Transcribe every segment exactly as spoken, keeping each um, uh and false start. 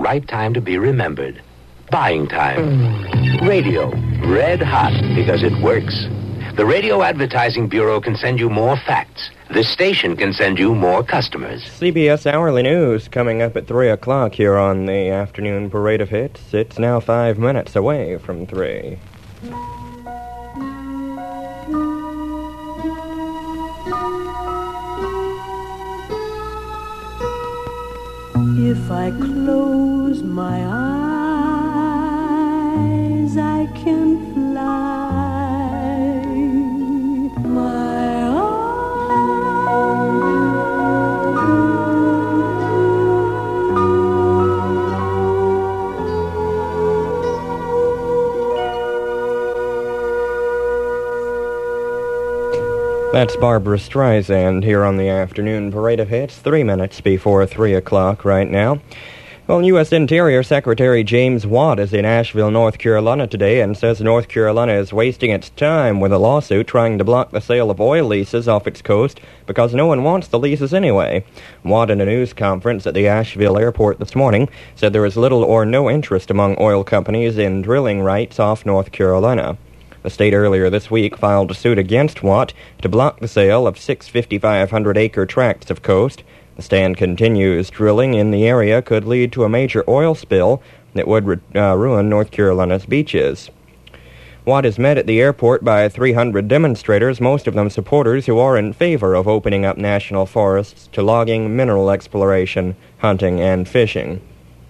right time to be remembered. Buying time. Radio, red hot because it works. The Radio Advertising Bureau can send you more facts. This station can send you more customers. C B S Hourly News coming up at three o'clock here on the afternoon parade of hits. It's now five minutes away from three. If I close my eyes, I can fly. My arms. That's Barbara Streisand here on the afternoon parade of hits, three minutes before three o'clock right now. Well, U S Interior Secretary James Watt is in Asheville, North Carolina today and says North Carolina is wasting its time with a lawsuit trying to block the sale of oil leases off its coast because no one wants the leases anyway. Watt, in a news conference at the Asheville airport this morning, said there is little or no interest among oil companies in drilling rights off North Carolina. The state earlier this week filed a suit against Watt to block the sale of six fifty-five hundred acre tracts of coast. The stand continues. Drilling in the area could lead to a major oil spill that would uh, ruin North Carolina's beaches. Watt is met at the airport by three hundred demonstrators, most of them supporters who are in favor of opening up national forests to logging, mineral exploration, hunting, and fishing.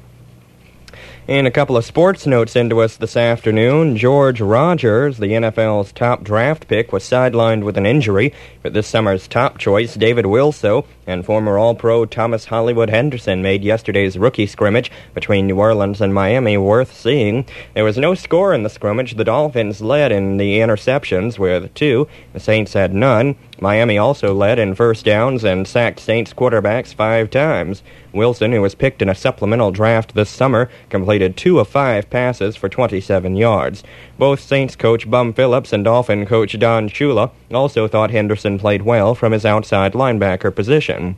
In a couple of sports notes into us this afternoon, George Rogers, the N F L's top draft pick, was sidelined with an injury, but this summer's top choice, David Wilso, and former All-Pro Thomas Hollywood Henderson made yesterday's rookie scrimmage between New Orleans and Miami worth seeing. There was no score in the scrimmage. The Dolphins led in the interceptions with two. The Saints had none. Miami also led in first downs and sacked Saints quarterbacks five times. Wilson, who was picked in a supplemental draft this summer, completed two of five passes for twenty-seven yards. Both Saints coach Bum Phillips and Dolphin coach Don Shula also thought Henderson played well from his outside linebacker position.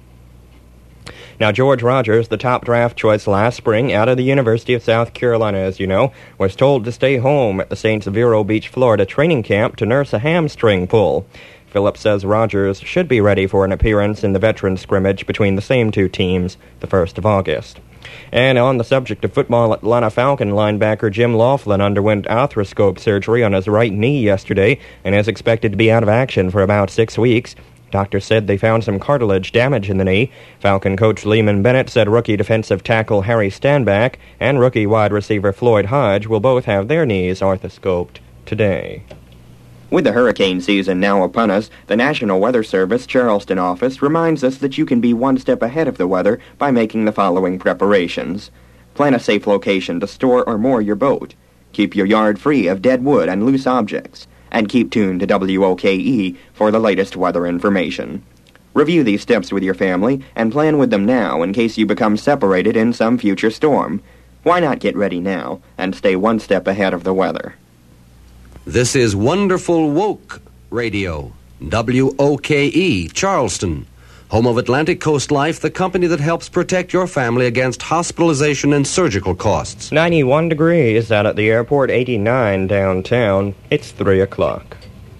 Now, George Rogers, the top draft choice last spring out of the University of South Carolina, as you know, was told to stay home at the Saints' Vero Beach, Florida training camp to nurse a hamstring pull. Phillips says Rogers should be ready for an appearance in the veteran scrimmage between the same two teams the first of August. And on the subject of football, Atlanta Falcon linebacker Jim Laughlin underwent arthroscope surgery on his right knee yesterday and is expected to be out of action for about six weeks. Doctors said they found some cartilage damage in the knee. Falcon coach Lehman Bennett said rookie defensive tackle Harry Stanback and rookie wide receiver Floyd Hodge will both have their knees arthroscoped today. With the hurricane season now upon us, the National Weather Service Charleston office reminds us that you can be one step ahead of the weather by making the following preparations. Plan a safe location to store or moor your boat. Keep your yard free of dead wood and loose objects. And keep tuned to W O K E for the latest weather information. Review these steps with your family and plan with them now in case you become separated in some future storm. Why not get ready now and stay one step ahead of the weather? This is Wonderful Woke Radio, W O K E, Charleston, home of Atlantic Coast Life, the company that helps protect your family against hospitalization and surgical costs. ninety-one degrees out at the airport, eighty-nine downtown. It's three o'clock.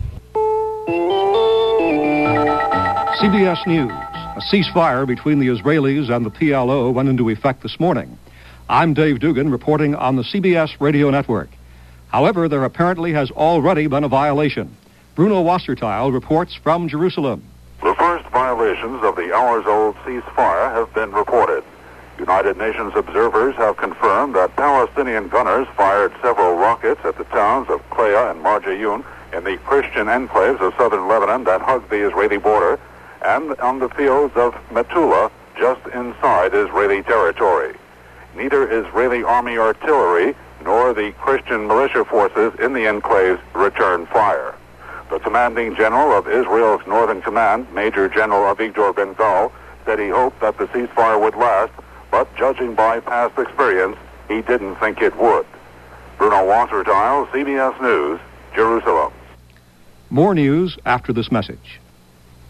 C B S News. A ceasefire between the Israelis and the P L O went into effect this morning. I'm Dave Dugan reporting on the C B S radio network. However, there apparently has already been a violation. Bruno Wasserteil reports from Jerusalem. The first violations of the hours-old ceasefire have been reported. United Nations observers have confirmed that Palestinian gunners fired several rockets at the towns of Klea and Marjayoun in the Christian enclaves of southern Lebanon that hug the Israeli border, and on the fields of Metula, just inside Israeli territory. Neither Israeli army artillery nor the Christian militia forces in the enclaves returned fire. The commanding general of Israel's Northern Command, Major General Avigdor Ben-Gal, said he hoped that the ceasefire would last, but judging by past experience, he didn't think it would. Bruno Wasserteil, C B S News, Jerusalem. More news after this message.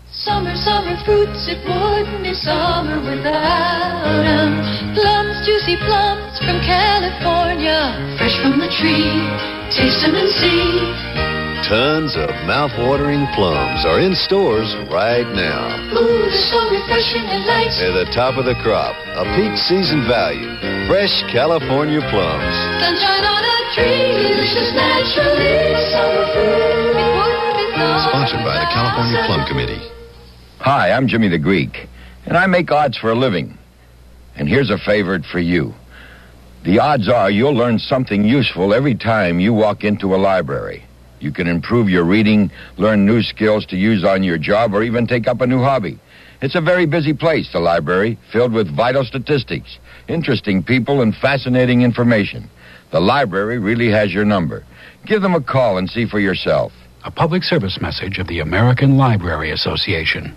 Summer, summer fruits, it wouldn't be summer without 'em. Plums, juicy plums from California, fresh from the tree. Taste 'em and see. Tons of mouth-watering plums are in stores right now. Ooh, they're so refreshing and light. They're the top of the crop, a peak season value. Fresh California plums. Sunshine on a tree, delicious naturally. Summer fruit, it wouldn't be summer. Sponsored by the California Plum Committee. Hi, I'm Jimmy the Greek, and I make odds for a living. And here's a favorite for you. The odds are you'll learn something useful every time you walk into a library. You can improve your reading, learn new skills to use on your job, or even take up a new hobby. It's a very busy place, the library, filled with vital statistics, interesting people, and fascinating information. The library really has your number. Give them a call and see for yourself. A public service message of the American Library Association.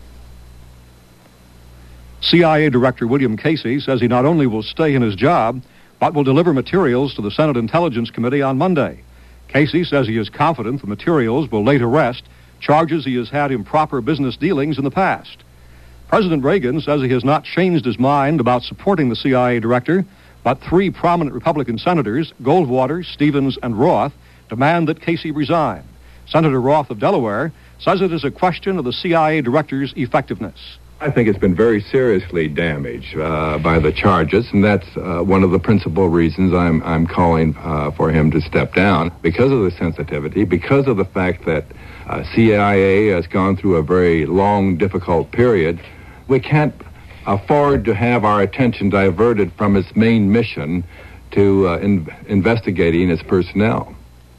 C I A Director William Casey says he not only will stay in his job, but will deliver materials to the Senate Intelligence Committee on Monday. Casey says he is confident the materials will later arrest charges he has had improper business dealings in the past. President Reagan says he has not changed his mind about supporting the C I A director, but three prominent Republican senators, Goldwater, Stevens, and Roth, demand that Casey resign. Senator Roth of Delaware says it is a question of the C I A director's effectiveness. I think it's been very seriously damaged uh, by the charges, and that's uh, one of the principal reasons I'm I'm calling uh, for him to step down, because of the sensitivity, because of the fact that uh, C I A has gone through a very long, difficult period. We can't afford to have our attention diverted from its main mission to uh, in- investigating its personnel.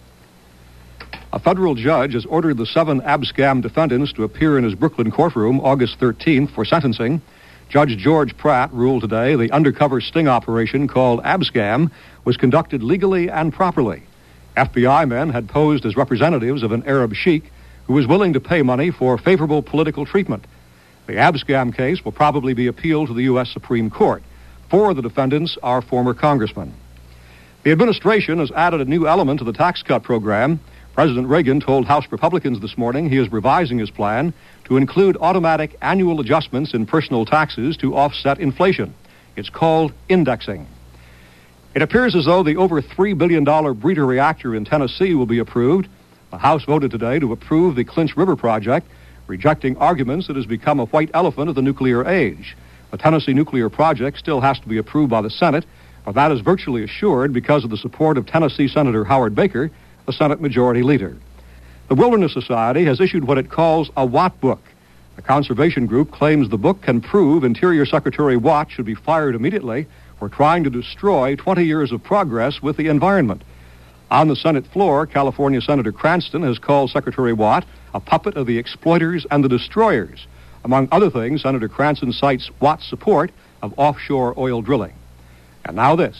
A federal judge has ordered the seven Abscam defendants to appear in his Brooklyn courtroom August thirteenth for sentencing. Judge George Pratt ruled today the undercover sting operation called Abscam was conducted legally and properly. F B I men had posed as representatives of an Arab sheik who was willing to pay money for favorable political treatment. The Abscam case will probably be appealed to the U S Supreme Court. Four of the defendants are former congressmen. The administration has added a new element to the tax cut program. President Reagan told House Republicans this morning he is revising his plan to include automatic annual adjustments in personal taxes to offset inflation. It's called indexing. It appears as though the over three billion dollars breeder reactor in Tennessee will be approved. The House voted today to approve the Clinch River project, rejecting arguments that has become a white elephant of the nuclear age. The Tennessee nuclear project still has to be approved by the Senate, but that is virtually assured because of the support of Tennessee Senator Howard Baker, the Senate Majority Leader. The Wilderness Society has issued what it calls a Watt book. The conservation group claims the book can prove Interior Secretary Watt should be fired immediately for trying to destroy twenty years of progress with the environment. On the Senate floor, California Senator Cranston has called Secretary Watt a puppet of the exploiters and the destroyers. Among other things, Senator Cranston cites Watt's support of offshore oil drilling. And now this.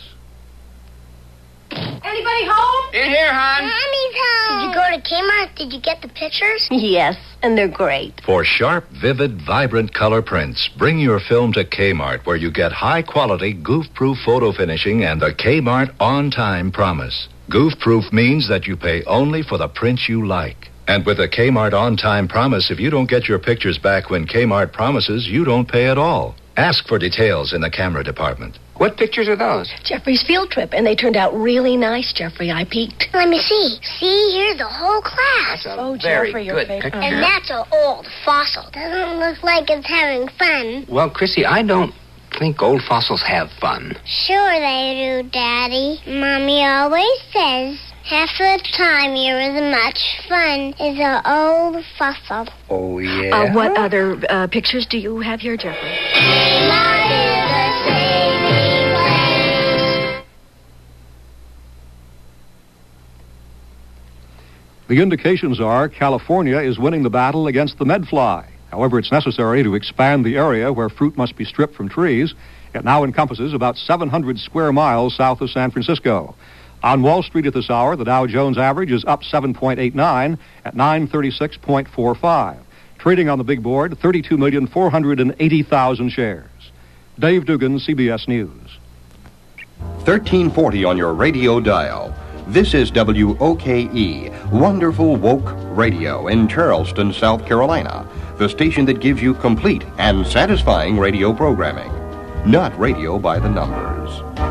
Anybody home? In here, hon. Mommy's home. Did you go to Kmart? Did you get the pictures? Yes, and they're great. For sharp, vivid, vibrant color prints, bring your film to Kmart, where you get high-quality, goof-proof photo finishing and the Kmart on-time promise. Goof-proof means that you pay only for the prints you like. And with the Kmart on-time promise, if you don't get your pictures back when Kmart promises, you don't pay at all. Ask for details in the camera department. What pictures are those? Jeffrey's field trip, and they turned out really nice, Jeffrey. I peeked. Let me see. See, here's the whole class. That's a oh, very Jeffrey, good your picture. And that's an old fossil. Doesn't look like it's having fun. Well, Chrissy, I don't think old fossils have fun. Sure they do, Daddy. Mommy always says half the time you're as much fun as an old fossil. Oh, yeah? Uh, what other uh, pictures do you have here, Jeffrey? Kmart is a saving place. The indications are California is winning the battle against the medfly. However, it's necessary to expand the area where fruit must be stripped from trees. It now encompasses about seven hundred square miles south of San Francisco. On Wall Street at this hour, the Dow Jones average is up seven point eight nine at nine thirty-six point four five. Trading on the big board, thirty-two million four hundred eighty thousand shares. Dave Dugan, C B S News. thirteen forty on your radio dial. This is W O K E, Wonderful Woke Radio in Charleston, South Carolina. the station that gives you complete and satisfying radio programming. Not radio by the numbers.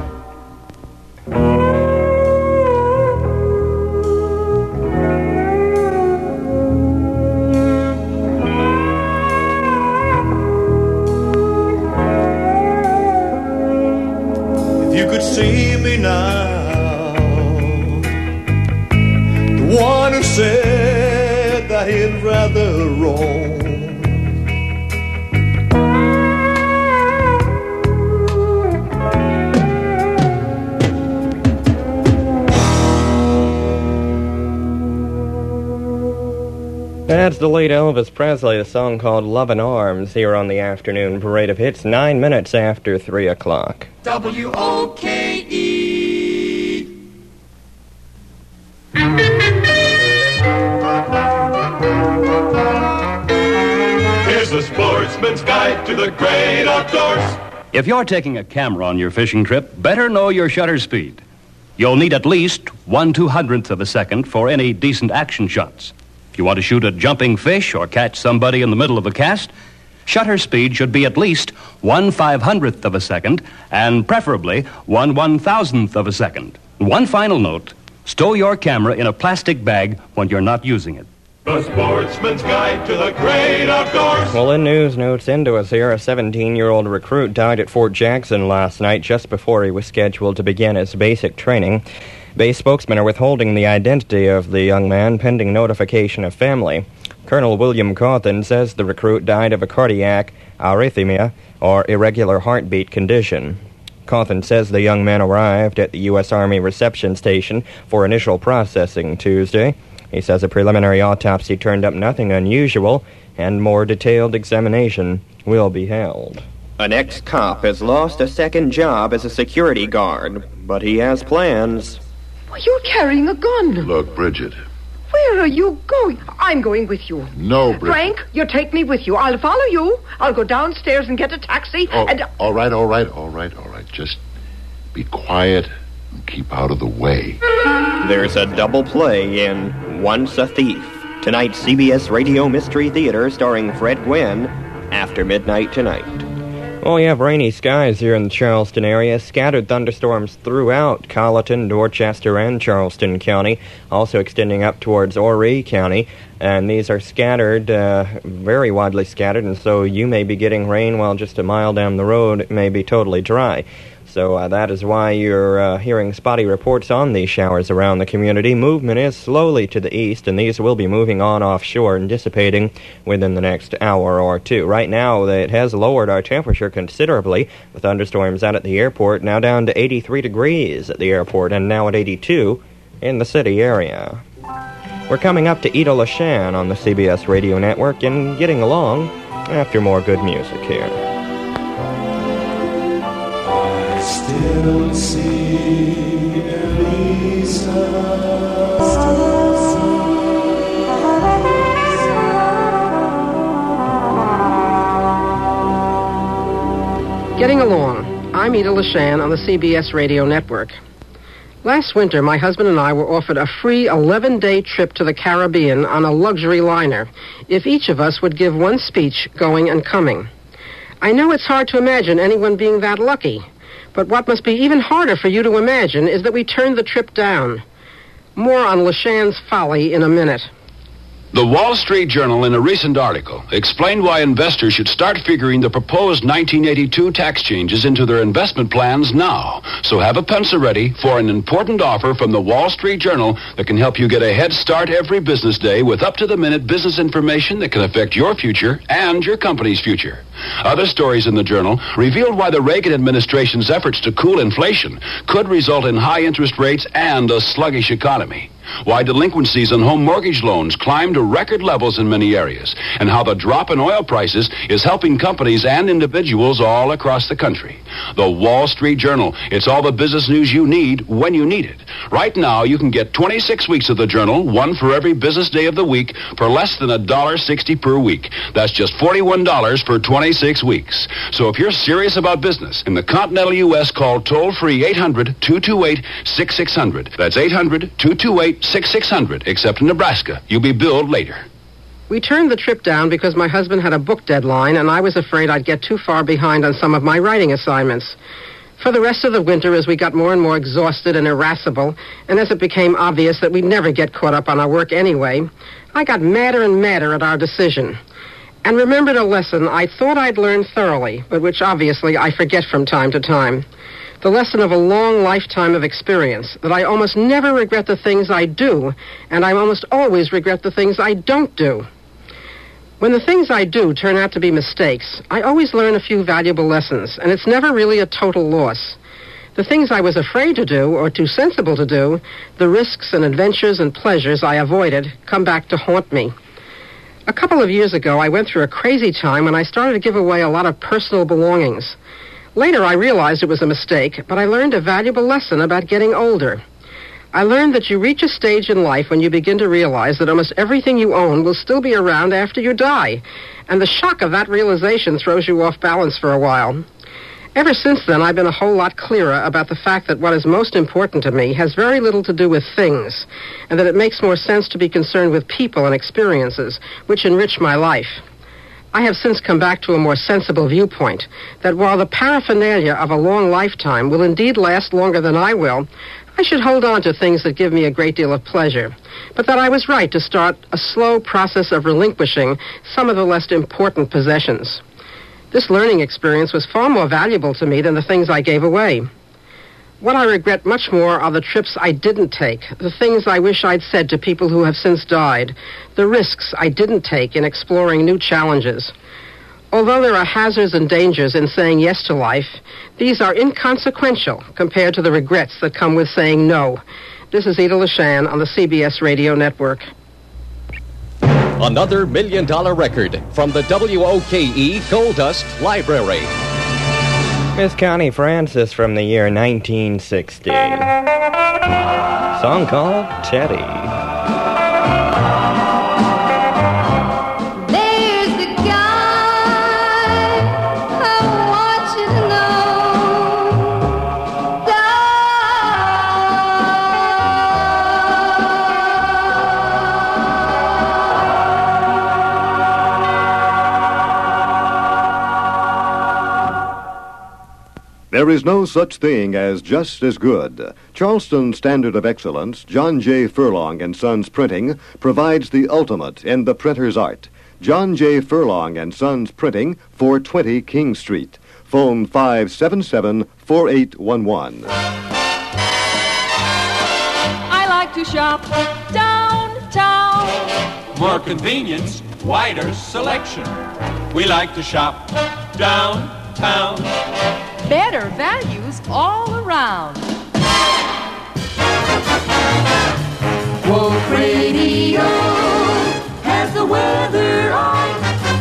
If you could see me now, the one who said that he'd rather roam. That's the late Elvis Presley, a song called Love in Arms, here on the afternoon parade of hits, nine minutes after three o'clock. W O K E. Here's the Sportsman's Guide to the Great Outdoors. If you're taking a camera on your fishing trip, better know your shutter speed. You'll need at least one two-hundredth of a second for any decent action shots. If you want to shoot a jumping fish or catch somebody in the middle of a cast, shutter speed should be at least one five-hundredth of a second, and preferably one one-thousandth of a second. One final note, stow your camera in a plastic bag when you're not using it. The Sportsman's Guide to the Great Outdoors. Well, in news notes into us here, a seventeen-year-old recruit died at Fort Jackson last night just before he was scheduled to begin his basic training. Base spokesmen are withholding the identity of the young man pending notification of family. Colonel William Cawthon says the recruit died of a cardiac arrhythmia or irregular heartbeat condition. Cawthon says the young man arrived at the U S Army reception station for initial processing Tuesday. He says a preliminary autopsy turned up nothing unusual, and more detailed examination will be held. An ex-cop has lost a second job as a security guard, but he has plans. Well, you're carrying a gun. Look, Bridget. Where are you going? I'm going with you. No, Bridget. Frank, you take me with you. I'll follow you. I'll go downstairs and get a taxi. Oh, and all right, all right, all right, all right. Just be quiet and keep out of the way. There's a double play in Once a Thief. Tonight's C B S Radio Mystery Theater starring Fred Gwynne after midnight tonight. Well, we have rainy skies here in the Charleston area, scattered thunderstorms throughout Colleton, Dorchester, and Charleston County, also extending up towards Horry County, and these are scattered, uh, very widely scattered, and so you may be getting rain while just a mile down the road it may be totally dry. So uh, that is why you're uh, hearing spotty reports on these showers around the community. Movement is slowly to the east, and these will be moving on offshore and dissipating within the next hour or two. Right now, it has lowered our temperature considerably. The thunderstorms out at the airport now down to eighty-three degrees at the airport, and now at eighty-two in the city area. We're coming up to Ida LeShan on the C B S Radio Network and getting along after more good music here. Still see Elisa. getting along. I'm Ida LeShan on the C B S Radio Network. Last winter, my husband and I were offered a free eleven-day trip to the Caribbean on a luxury liner if each of us would give one speech going and coming. I know it's hard to imagine anyone being that lucky, but what must be even harder for you to imagine is that we turned the trip down. More on LeShan's folly in a minute. The Wall Street Journal, in a recent article, explained why investors should start figuring the proposed nineteen eighty-two tax changes into their investment plans now. So have a pencil ready for an important offer from the Wall Street Journal that can help you get a head start every business day with up-to-the-minute business information that can affect your future and your company's future. Other stories in the Journal revealed why the Reagan administration's efforts to cool inflation could result in high interest rates and a sluggish economy. Why delinquencies on home mortgage loans climbed to record levels in many areas, and how the drop in oil prices is helping companies and individuals all across the country. The Wall Street Journal. It's all the business news you need when you need it. Right now, you can get twenty-six weeks of the Journal, one for every business day of the week, for less than one dollar sixty per week. That's just forty-one dollars for twenty-six weeks. So if you're serious about business in the continental U S, call toll-free eight hundred, two two eight, six six zero zero. That's eight hundred, two two eight, six six zero zero, except in Nebraska. You'll be billed later. We turned the trip down because my husband had a book deadline, and I was afraid I'd get too far behind on some of my writing assignments. For the rest of the winter, as we got more and more exhausted and irascible, and as it became obvious that we'd never get caught up on our work anyway, I got madder and madder at our decision, and remembered a lesson I thought I'd learned thoroughly, but which obviously I forget from time to time. The lesson of a long lifetime of experience, that I almost never regret the things I do, and I almost always regret the things I don't do. When the things I do turn out to be mistakes, I always learn a few valuable lessons, and it's never really a total loss. The things I was afraid to do, or too sensible to do, the risks and adventures and pleasures I avoided, come back to haunt me. A couple of years ago, I went through a crazy time when I started to give away a lot of personal belongings. Later, I realized it was a mistake, but I learned a valuable lesson about getting older. I learned that you reach a stage in life when you begin to realize that almost everything you own will still be around after you die, and the shock of that realization throws you off balance for a while. Ever since then, I've been a whole lot clearer about the fact that what is most important to me has very little to do with things, and that it makes more sense to be concerned with people and experiences, which enrich my life. I have since come back to a more sensible viewpoint, that while the paraphernalia of a long lifetime will indeed last longer than I will, I should hold on to things that give me a great deal of pleasure, but that I was right to start a slow process of relinquishing some of the less important possessions. This learning experience was far more valuable to me than the things I gave away. What I regret much more are the trips I didn't take, the things I wish I'd said to people who have since died, the risks I didn't take in exploring new challenges. Although there are hazards and dangers in saying yes to life, these are inconsequential compared to the regrets that come with saying no. This is Ida LeShan on the C B S Radio Network. Another million-dollar record from the W O K E Gold Dust Library. Miss Connie Francis from the year nineteen sixty. Song called Teddy. There is no such thing as just as good. Charleston Standard of Excellence, John J. Furlong and Sons Printing, provides the ultimate in the printer's art. John J. Furlong and Sons Printing, four twenty King Street. Phone five seven seven, four eight one one. I like to shop downtown. More convenience, wider selection. We like to shop downtown. Better values all around. Woke Radio has the weather on.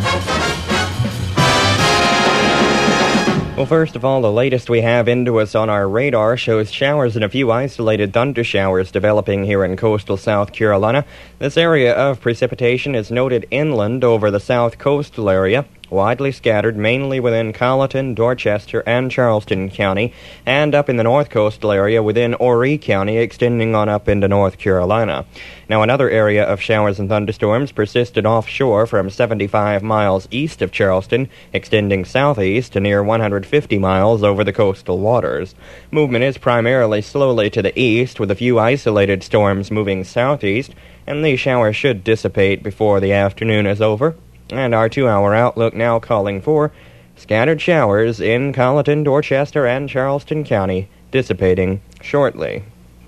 Well, first of all, the latest we have into us on our radar shows showers and a few isolated thunder showers developing here in coastal South Carolina. This area of precipitation is noted inland over the south coastal area, widely scattered mainly within Colleton, Dorchester, and Charleston County, and up in the north coastal area within Horry County, extending on up into North Carolina. Now, another area of showers and thunderstorms persisted offshore from seventy-five miles east of Charleston, extending southeast to near one hundred fifty miles over the coastal waters. Movement is primarily slowly to the east, with a few isolated storms moving southeast, and these showers should dissipate before the afternoon is over. And our two-hour outlook now calling for scattered showers in Colleton, Dorchester, and Charleston County, dissipating shortly.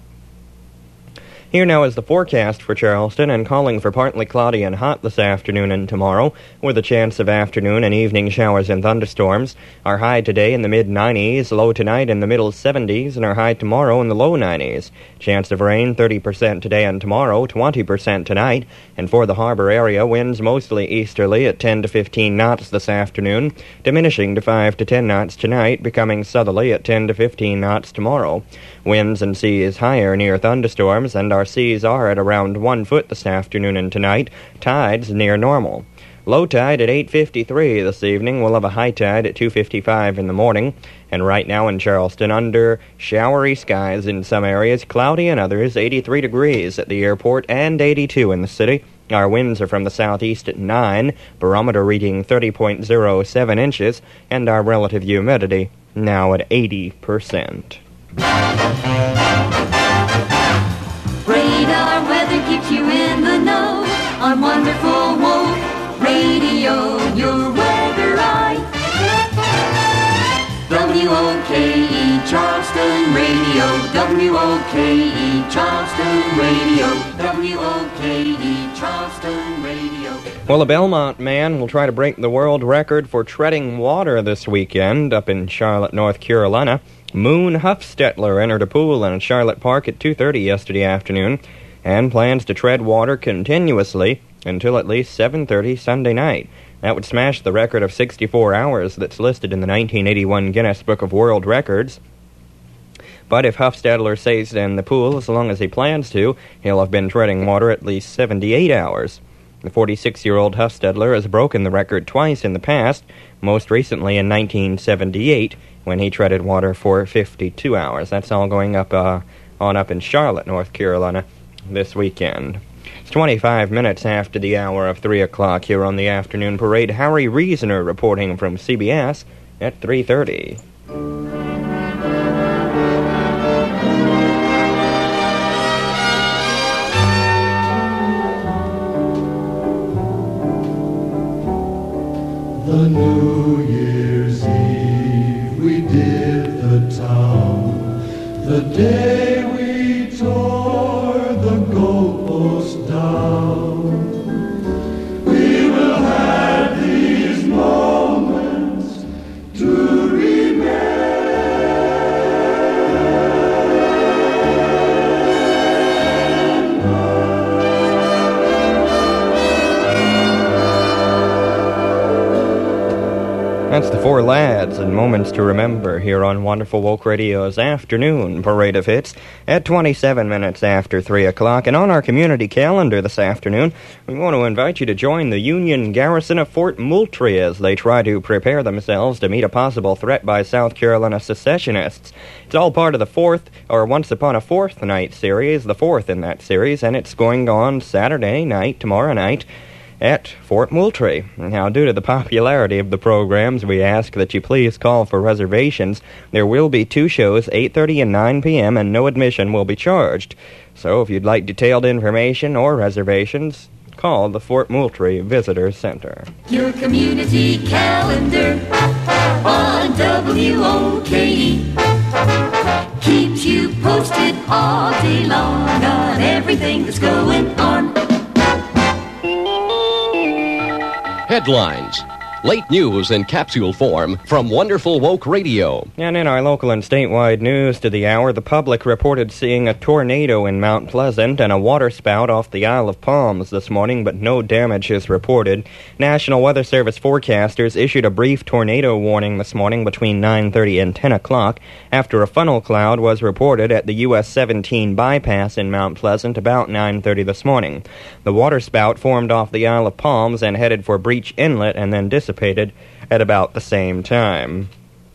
Here now is the forecast for Charleston, and calling for partly cloudy and hot this afternoon and tomorrow, with a chance of afternoon and evening showers and thunderstorms. Our high today in the mid nineties, low tonight in the middle seventies, and our high tomorrow in the low nineties. Chance of rain thirty percent today and tomorrow, twenty percent tonight. And for the harbor area, winds mostly easterly at ten to fifteen knots this afternoon, diminishing to five to ten knots tonight, becoming southerly at ten to fifteen knots tomorrow. Winds and seas higher near thunderstorms, and our seas are at around one foot this afternoon and tonight. Tides near normal. Low tide at eight fifty-three this evening. We'll have a high tide at two fifty-five in the morning. And right now in Charleston, under showery skies in some areas, cloudy in others, eighty-three degrees at the airport and eighty-two in the city. Our winds are from the southeast at nine, barometer reading thirty point zero seven inches, and our relative humidity now at eighty percent. Radar weather keeps you in the know on Wonderful Wolf Radio, your weather eye. W O K E Charleston Radio, W O K E Charleston Radio, W O K E Charleston Radio. Well, a Belmont man will try to break the world record for treading water this weekend up in Charlotte, North Carolina. Moon Huffstetler entered a pool in Charlotte Park at two thirty yesterday afternoon and plans to tread water continuously until at least seven thirty Sunday night. That would smash the record of sixty-four hours that's listed in the nineteen eighty-one Guinness Book of World Records. But if Huffstetler stays in the pool as long as he plans to, he'll have been treading water at least seventy-eight hours. The forty-six-year-old Huffstetler has broken the record twice in the past, most recently in nineteen seventy-eight, when he treaded water for fifty-two hours. That's all going up uh, on up in Charlotte, North Carolina, this weekend. It's twenty-five minutes after the hour of three o'clock here on the Afternoon Parade. Harry Reasoner reporting from C B S at three thirty. The New Year's Eve we did the town, the day we tore the goalpost down. We will have these moments to remember. That's the Four Lads and Moments to Remember here on Wonderful Woke Radio's Afternoon Parade of Hits at twenty-seven minutes after three o'clock. And on our community calendar this afternoon, we want to invite you to join the Union Garrison of Fort Moultrie as they try to prepare themselves to meet a possible threat by South Carolina secessionists. It's all part of the fourth, or Once Upon a Fourth Night series, the fourth in that series, and it's going on Saturday night, tomorrow night, at Fort Moultrie. Now, due to the popularity of the programs, we ask that you please call for reservations. There will be two shows, eight thirty and nine p.m., and no admission will be charged. So if you'd like detailed information or reservations, call the Fort Moultrie Visitor Center. Your community calendar on W O K E keeps you posted all day long on everything that's going on. Headlines. Late news in capsule form from Wonderful Woke Radio. And in our local and statewide news to the hour, the public reported seeing a tornado in Mount Pleasant and a waterspout off the Isle of Palms this morning, but no damage is reported. National Weather Service forecasters issued a brief tornado warning this morning between nine thirty and ten o'clock after a funnel cloud was reported at the U S seventeen bypass in Mount Pleasant about nine thirty this morning. The waterspout formed off the Isle of Palms and headed for Breach Inlet and then dissipated at about the same time.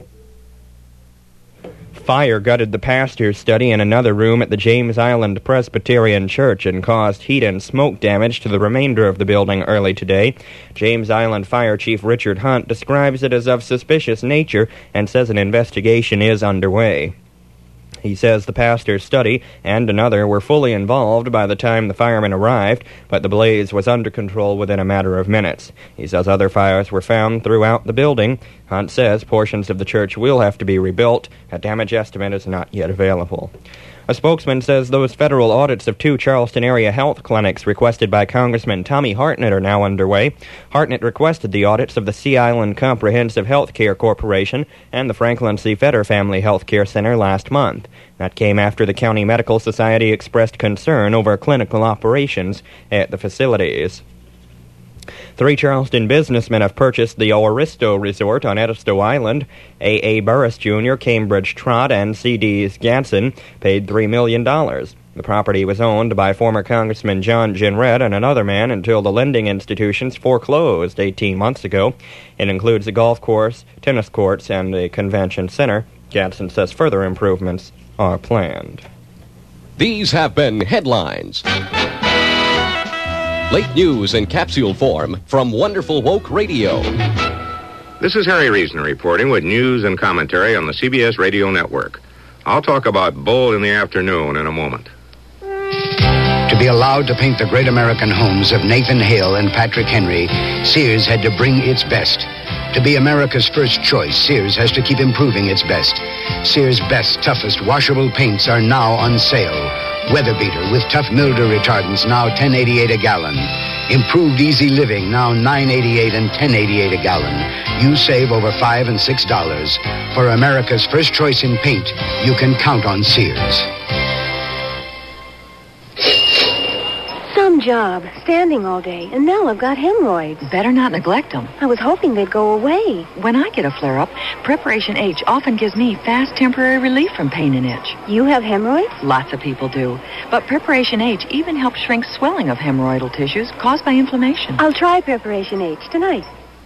Fire gutted the pastor's study in another room at the James Island Presbyterian Church and caused heat and smoke damage to the remainder of the building early today. James Island Fire Chief Richard Hunt describes it as of suspicious nature and says an investigation is underway. He says the pastor's study and another were fully involved by the time the firemen arrived, but the blaze was under control within a matter of minutes. He says other fires were found throughout the building. Hunt says portions of the church will have to be rebuilt. A damage estimate is not yet available. A spokesman says those federal audits of two Charleston area health clinics requested by Congressman Tommy Hartnett are now underway. Hartnett requested the audits of the Sea Island Comprehensive Health Care Corporation and the Franklin C. Fetter Family Health Care Center last month. That came after the County Medical Society expressed concern over clinical operations at the facilities. Three Charleston businessmen have purchased the Oristo Resort on Edisto Island. A A. Burris Junior, Cambridge Trott, and C D Ganson paid three million dollars. The property was owned by former Congressman John Jenrette and another man until the lending institutions foreclosed eighteen months ago. It includes a golf course, tennis courts, and a convention center. Ganson says further improvements are planned. These have been headlines. Late news in capsule form from Wonderful Woke Radio. This is Harry Reasoner reporting with news and commentary on the C B S Radio Network. I'll talk about Bold in the Afternoon in a moment. To be allowed to paint the great American homes of Nathan Hale and Patrick Henry, Sears had to bring its best. To be America's first choice, Sears has to keep improving its best. Sears' best, toughest, washable paints are now on sale. Weather Beater with tough mildew retardants, now ten eighty-eight a gallon. Improved Easy Living, now nine eighty-eight and ten eighty-eight a gallon. You save over five and six dollars. For America's first choice in paint, you can count on Sears. Some job, standing all day, and now I've got hemorrhoids. Better not neglect them. I was hoping they'd go away. When I get a flare-up, Preparation H often gives me fast temporary relief from pain and itch. You have hemorrhoids? Lots of people do. But Preparation H even helps shrink swelling of hemorrhoidal tissues caused by inflammation. I'll try Preparation H tonight.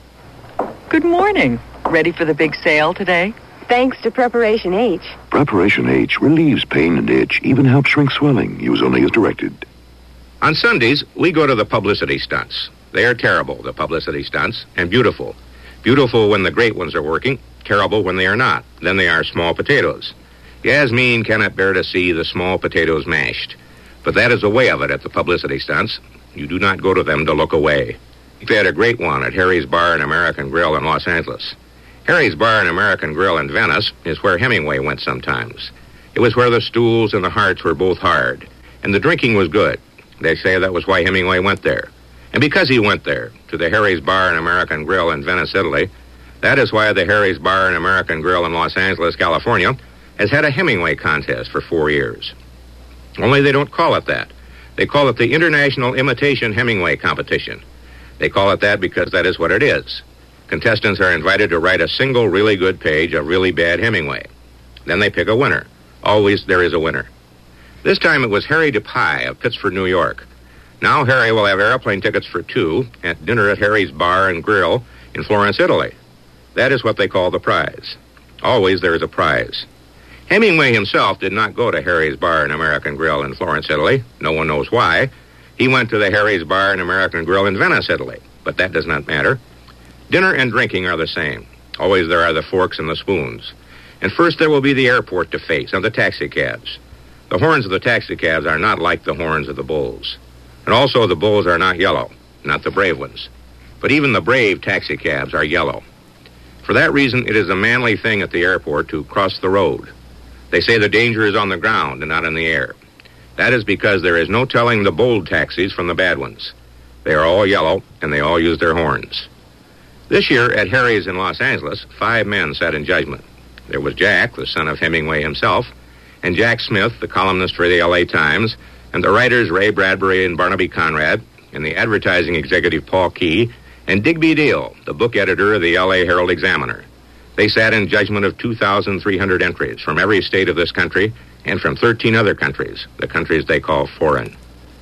Good morning. Ready for the big sale today? Thanks to Preparation H. Preparation H relieves pain and itch, even helps shrink swelling. Use only as directed. On Sundays, we go to the publicity stunts. They are terrible, the publicity stunts, and beautiful. Beautiful when the great ones are working, terrible when they are not. Then they are small potatoes. Yasmin cannot bear to see the small potatoes mashed. But that is the way of it at the publicity stunts. You do not go to them to look away. We had a great one at Harry's Bar and American Grill in Los Angeles. Harry's Bar and American Grill in Venice is where Hemingway went sometimes. It was where the stools and the hearts were both hard, and the drinking was good. They say that was why Hemingway went there. And because he went there, to the Harry's Bar and American Grill in Venice, Italy, that is why the Harry's Bar and American Grill in Los Angeles, California, has had a Hemingway contest for four years. Only they don't call it that. They call it the International Imitation Hemingway Competition. They call it that because that is what it is. Contestants are invited to write a single really good page of really bad Hemingway. Then they pick a winner. Always there is a winner. This time it was Harry DePie of Pittsford, New York. Now Harry will have airplane tickets for two at dinner at Harry's Bar and Grill in Florence, Italy. That is what they call the prize. Always there is a prize. Hemingway himself did not go to Harry's Bar and American Grill in Florence, Italy. No one knows why. He went to the Harry's Bar and American Grill in Venice, Italy. But that does not matter. Dinner and drinking are the same. Always there are the forks and the spoons. And first there will be the airport to face and the taxi cabs. The horns of the taxicabs are not like the horns of the bulls. And also the bulls are not yellow, not the brave ones. But even the brave taxicabs are yellow. For that reason, it is a manly thing at the airport to cross the road. They say the danger is on the ground and not in the air. That is because there is no telling the bold taxis from the bad ones. They are all yellow, and they all use their horns. This year, at Harry's in Los Angeles, five men sat in judgment. There was Jack, the son of Hemingway himself, and Jack Smith, the columnist for the L A Times, and the writers Ray Bradbury and Barnaby Conrad, and the advertising executive Paul Key, and Digby Deal, the book editor of the L A Herald Examiner. They sat in judgment of two thousand three hundred entries from every state of this country and from thirteen other countries, the countries they call foreign.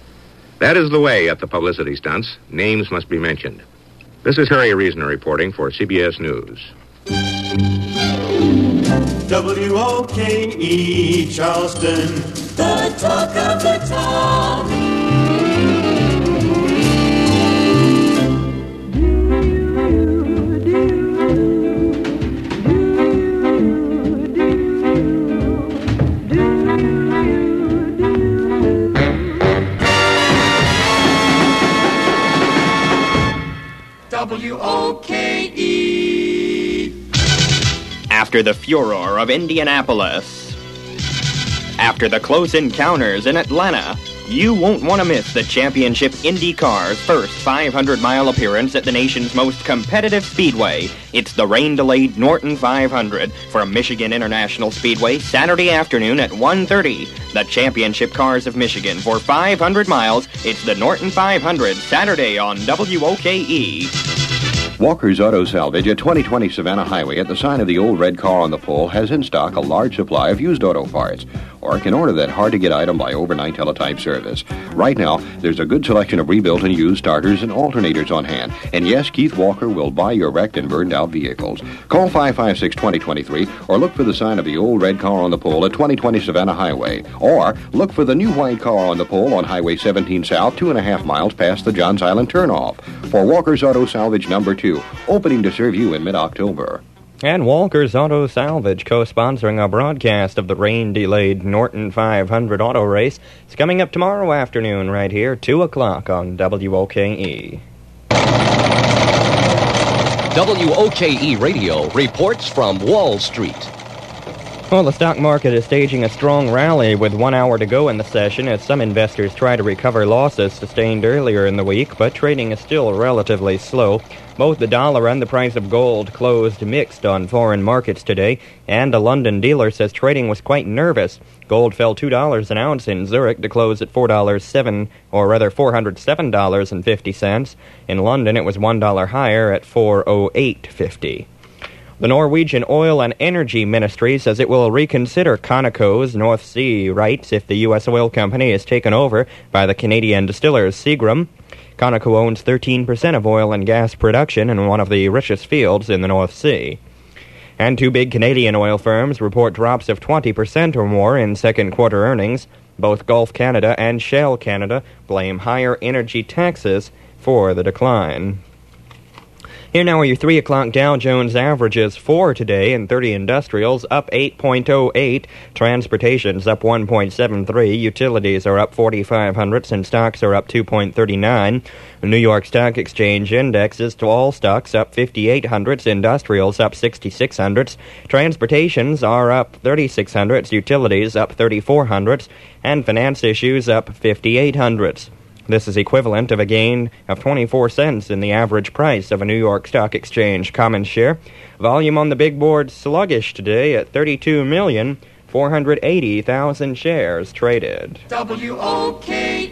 That is the way at the publicity stunts. Names must be mentioned. This is Harry Reasoner reporting for C B S News. W O K E, Charleston, the talk of the town. W O K E. After the furor of Indianapolis, after the close encounters in Atlanta, you won't want to miss the Championship IndyCar's first five hundred mile appearance at the nation's most competitive speedway. It's the rain-delayed Norton five hundred from Michigan International Speedway, Saturday afternoon at one thirty. The Championship Cars of Michigan for five hundred miles. It's the Norton five hundred, Saturday on W O K E. Walker's Auto Salvage at twenty twenty Savannah Highway at the sign of the old red car on the pole has in stock a large supply of used auto parts. or can order that hard-to-get item by overnight teletype service. Right now, there's a good selection of rebuilt and used starters and alternators on hand. And yes, Keith Walker will buy your wrecked and burned-out vehicles. Call five five six, two oh two three or look for the sign of the old red car on the pole at twenty twenty Savannah Highway. Or look for the new white car on the pole on Highway seventeen South, two and a half miles past the Johns Island turnoff. For Walker's Auto Salvage number two, opening to serve you in mid-October. And Walker's Auto Salvage, co-sponsoring a broadcast of the rain-delayed Norton five hundred Auto Race. It's coming up tomorrow afternoon right here, two o'clock on W O K E. W O K E Radio reports from Wall Street. Well, the stock market is staging a strong rally with one hour to go in the session as some investors try to recover losses sustained earlier in the week, but trading is still relatively slow. Both the dollar and the price of gold closed mixed on foreign markets today, and a London dealer says trading was quite nervous. Gold fell two dollars an ounce in Zurich to close at four dollars and seven cents, or rather four hundred seven dollars and fifty cents. In London, it was one dollar higher at four oh eight fifty. The Norwegian Oil and Energy Ministry says it will reconsider Conoco's North Sea rights if the U S oil company is taken over by the Canadian distillers Seagram. Conoco owns thirteen percent of oil and gas production in one of the richest fields in the North Sea. And two big Canadian oil firms report drops of twenty percent or more in second quarter earnings. Both Gulf Canada and Shell Canada blame higher energy taxes for the decline. Here now are your three o'clock Dow Jones averages for today in thirty industrials, up eight point oh eight, transportation's up one point seven three, utilities are up forty-five hundredths, and stocks are up two point three nine. The New York Stock Exchange indexes to all stocks up fifty-eight hundredths, industrials up sixty-six hundredths, transportations are up thirty-six hundredths, utilities up thirty-four hundredths, and finance issues up fifty-eight hundredths. This is equivalent of a gain of twenty-four cents in the average price of a New York Stock Exchange common share. Volume on the big board sluggish today at thirty-two million four hundred eighty thousand shares traded. W O K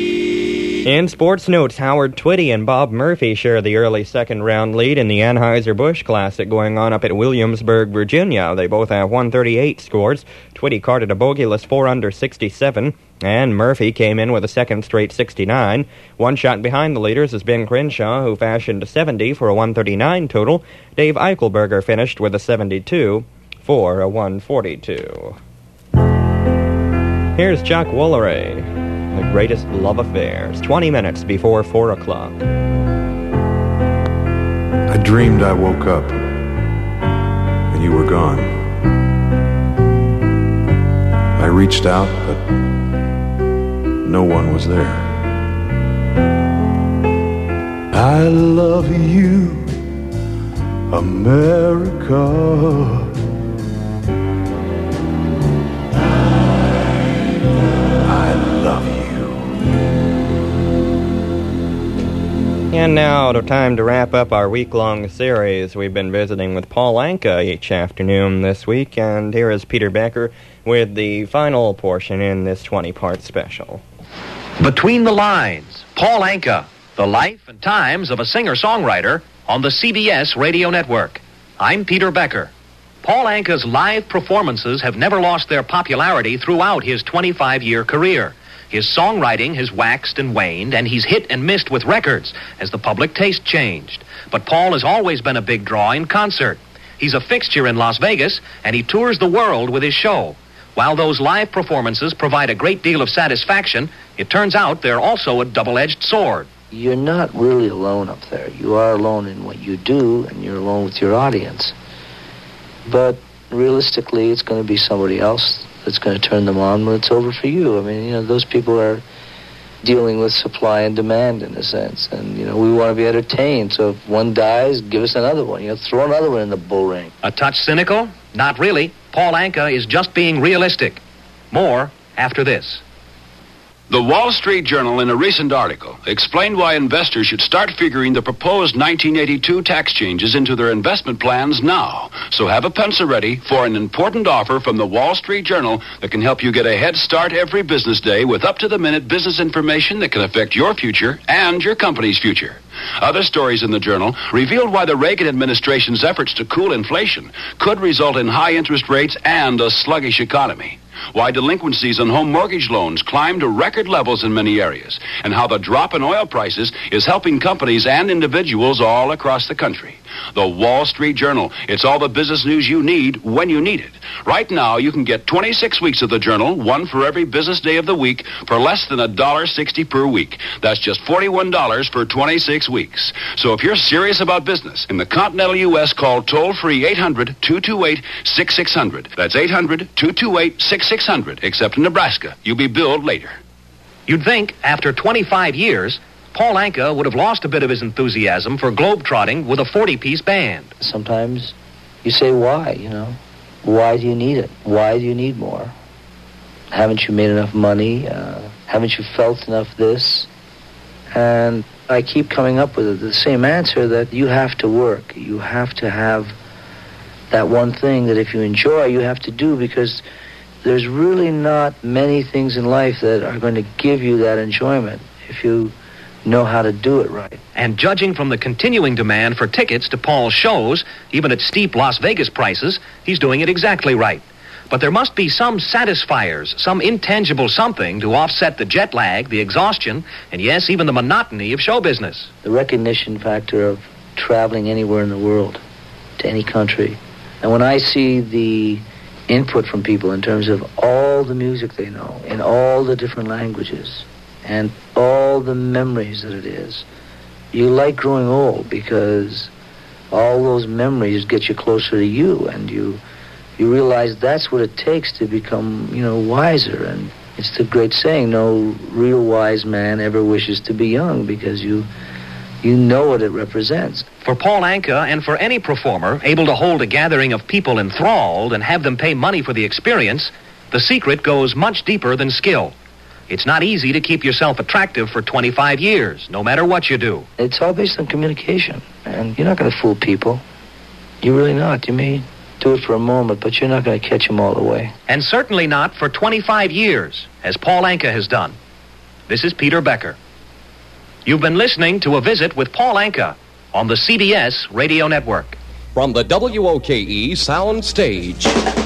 E. In sports notes, Howard Twitty and Bob Murphy share the early second-round lead in the Anheuser-Busch Classic going on up at Williamsburg, Virginia. They both have one thirty-eight scores. Twitty carded a bogeyless four under sixty-seven. And Murphy came in with a second straight sixty-nine. One shot behind the leaders is Ben Crenshaw, who fashioned a seventy for a one thirty-nine total. Dave Eichelberger finished with a seventy-two for a one forty-two. Here's Chuck Woolery, The Greatest Love Affairs, twenty minutes before four o'clock. I dreamed I woke up, and you were gone. I reached out, but no one was there. I love you, America. I love you. And now, the time to wrap up our week-long series. We've been visiting with Paul Anka each afternoon this week, and here is Peter Becker with the final portion in this twenty-part special. Between the Lines, Paul Anka, the life and times of a singer-songwriter on the C B S Radio Network. I'm Peter Becker. Paul Anka's live performances have never lost their popularity throughout his twenty-five-year career. His songwriting has waxed and waned, and he's hit and missed with records as the public taste changed. But Paul has always been a big draw in concert. He's a fixture in Las Vegas, and he tours the world with his show. While those live performances provide a great deal of satisfaction, it turns out they're also a double-edged sword. You're not really alone up there. You are alone in what you do, and you're alone with your audience. But realistically, it's going to be somebody else that's going to turn them on when it's over for you. I mean, you know, those people are dealing with supply and demand in a sense. And, you know, we want to be entertained. So if one dies, give us another one. You know, throw another one in the bull ring. A touch cynical? Not really. Paul Anka is just being realistic. More after this. The Wall Street Journal, in a recent article, explained why investors should start figuring the proposed nineteen eighty-two tax changes into their investment plans now. So have a pencil ready for an important offer from the Wall Street Journal that can help you get a head start every business day with up-to-the-minute business information that can affect your future and your company's future. Other stories in the Journal revealed why the Reagan administration's efforts to cool inflation could result in high interest rates and a sluggish economy. why delinquencies on home mortgage loans climb to record levels in many areas, and how the drop in oil prices is helping companies and individuals all across the country. The Wall Street Journal. It's all the business news you need when you need it. Right now, you can get twenty-six weeks of the Journal, one for every business day of the week, for less than one dollar sixty per week. That's just forty-one dollars for twenty-six weeks. So if you're serious about business, in the continental U S, call toll-free eight hundred, two two eight, six six zero zero. That's eight hundred, two two eight, six six zero zero. Except in Nebraska. You'll be billed later. You'd think, after twenty-five years, Paul Anka would have lost a bit of his enthusiasm for globetrotting with a forty-piece band. Sometimes you say, why, you know? Why do you need it? Why do you need more? Haven't you made enough money? Uh, haven't you felt enough this? And I keep coming up with the same answer, that you have to work. You have to have that one thing that if you enjoy, you have to do, because there's really not many things in life that are going to give you that enjoyment if you know how to do it right. And judging from the continuing demand for tickets to Paul's shows, even at steep Las Vegas prices, he's doing it exactly right. But there must be some satisfiers, some intangible something to offset the jet lag, the exhaustion, and yes, even the monotony of show business. The recognition factor of traveling anywhere in the world, to any country. And when I see the input from people in terms of all the music they know, in all the different languages, and all the memories that it is, you like growing old, because all those memories get you closer to you, and you you realize that's what it takes to become, you know, wiser. And it's the great saying, no real wise man ever wishes to be young, because you you know what it represents. For Paul Anka, and for any performer able to hold a gathering of people enthralled and have them pay money for the experience, the secret goes much deeper than skill. It's not easy to keep yourself attractive for twenty-five years, no matter what you do. It's all based on communication, and you're not going to fool people. You're really not. You may do it for a moment, but you're not going to catch them all the way. And certainly not for twenty-five years, as Paul Anka has done. This is Peter Becker. You've been listening to A Visit with Paul Anka on the C B S Radio Network. From the W O K E Sound Stage.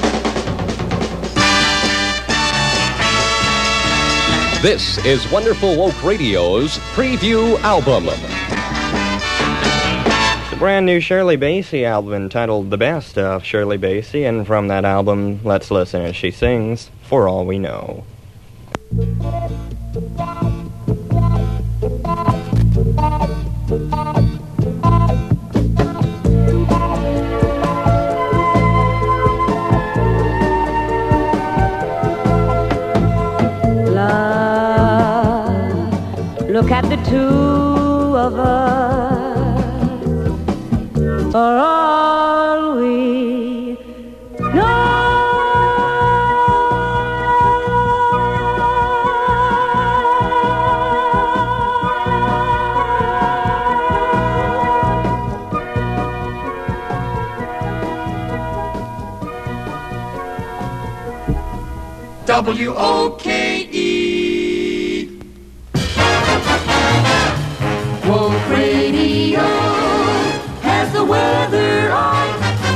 This is Wonderful Oak Radio's Preview Album. The brand new Shirley Bassey album entitled The Best of Shirley Bassey, and from that album, let's listen as she sings For All We Know. Look at the two of us, for all we know. W O K E Wolf Radio has the weather on.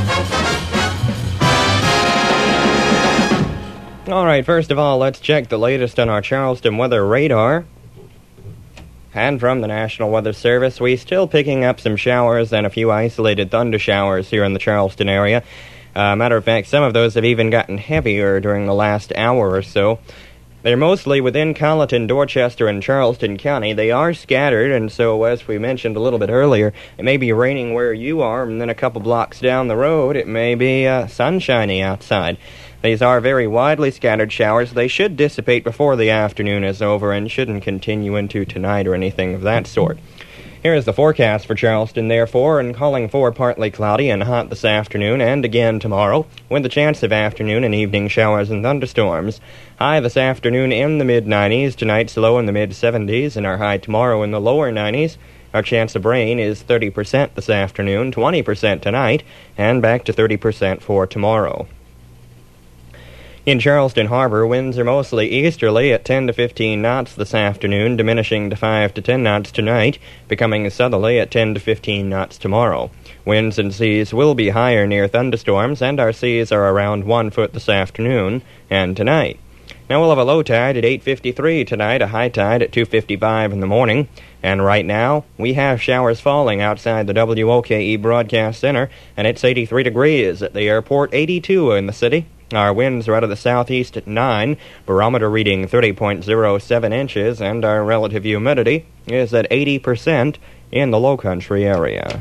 All right, first of all, let's check the latest on our Charleston weather radar. And from the National Weather Service, we're still picking up some showers and a few isolated thunder showers here in the Charleston area. Uh, matter of fact, some of those have even gotten heavier during the last hour or so. They're mostly within Colleton, Dorchester, and Charleston County. They are scattered, and so, as we mentioned a little bit earlier, it may be raining where you are, and then a couple blocks down the road, it may be uh, sunshiny outside. These are very widely scattered showers. They should dissipate before the afternoon is over and shouldn't continue into tonight or anything of that sort. Here is the forecast for Charleston, therefore, and calling for partly cloudy and hot this afternoon and again tomorrow, with the chance of afternoon and evening showers and thunderstorms. High this afternoon in the mid nineties, tonight's low in the mid seventies, and our high tomorrow in the lower nineties. Our chance of rain is thirty percent this afternoon, twenty percent tonight, and back to thirty percent for tomorrow. In Charleston Harbor, winds are mostly easterly at ten to fifteen knots this afternoon, diminishing to five to ten knots tonight, becoming southerly at ten to fifteen knots tomorrow. Winds and seas will be higher near thunderstorms, and our seas are around one foot this afternoon and tonight. Now we'll have a low tide at eight fifty-three tonight, a high tide at two fifty-five in the morning. And right now, we have showers falling outside the W O K E Broadcast Center, and it's eighty-three degrees at the airport, eighty-two in the city. Our winds are out of the southeast at nine, barometer reading thirty point oh seven inches, and our relative humidity is at eighty percent in the Lowcountry area.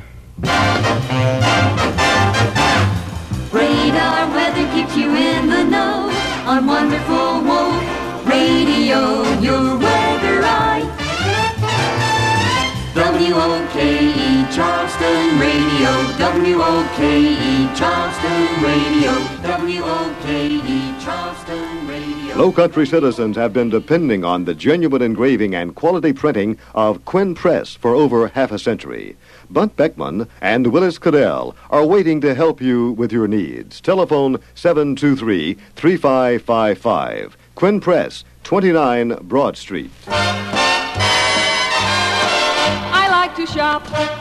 Radar weather keeps you in the know on Wonderful World Radio, your weather eye. W O K E Charleston Radio, W O K E Charleston Radio, W O K E Charleston Radio. Low Country citizens have been depending on the genuine engraving and quality printing of Quinn Press for over half a century. Bunt Beckman and Willis Cadell are waiting to help you with your needs. Telephone seven two three, three five five five. Quinn Press, twenty-nine Broad Street. I like to shop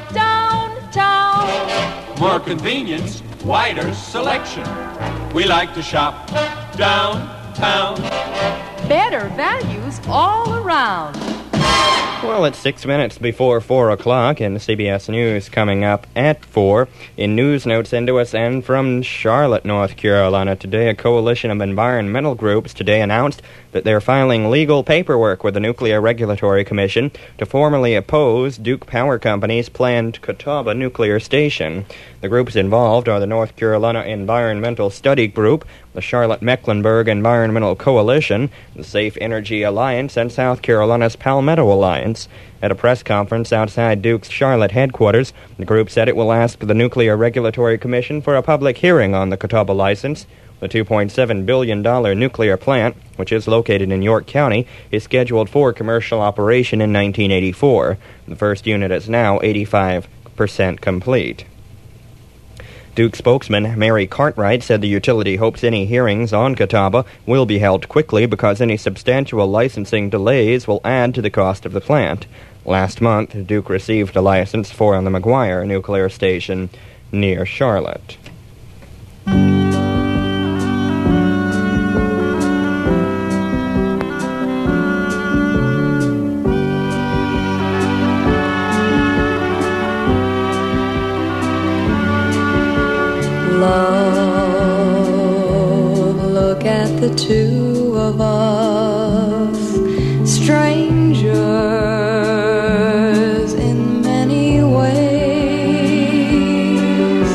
downtown. More convenience, wider selection. We like to shop downtown. Better values all around. Well, it's six minutes before four o'clock, and C B S News coming up at four. In news notes into us and from Charlotte, North Carolina, today a coalition of environmental groups today announced that they're filing legal paperwork with the Nuclear Regulatory Commission to formally oppose Duke Power Company's planned Catawba nuclear station. The groups involved are the North Carolina Environmental Study Group, the Charlotte-Mecklenburg Environmental Coalition, the Safe Energy Alliance, and South Carolina's Palmetto Alliance. At a press conference outside Duke's Charlotte headquarters, the group said it will ask the Nuclear Regulatory Commission for a public hearing on the Catawba license. The two point seven billion dollars nuclear plant, which is located in York County, is scheduled for commercial operation in nineteen eighty-four. The first unit is now eighty-five percent complete. Duke spokesman Mary Cartwright said the utility hopes any hearings on Catawba will be held quickly because any substantial licensing delays will add to the cost of the plant. Last month, Duke received a license for the McGuire nuclear station near Charlotte. Love, look at the two of us, strangers in many ways.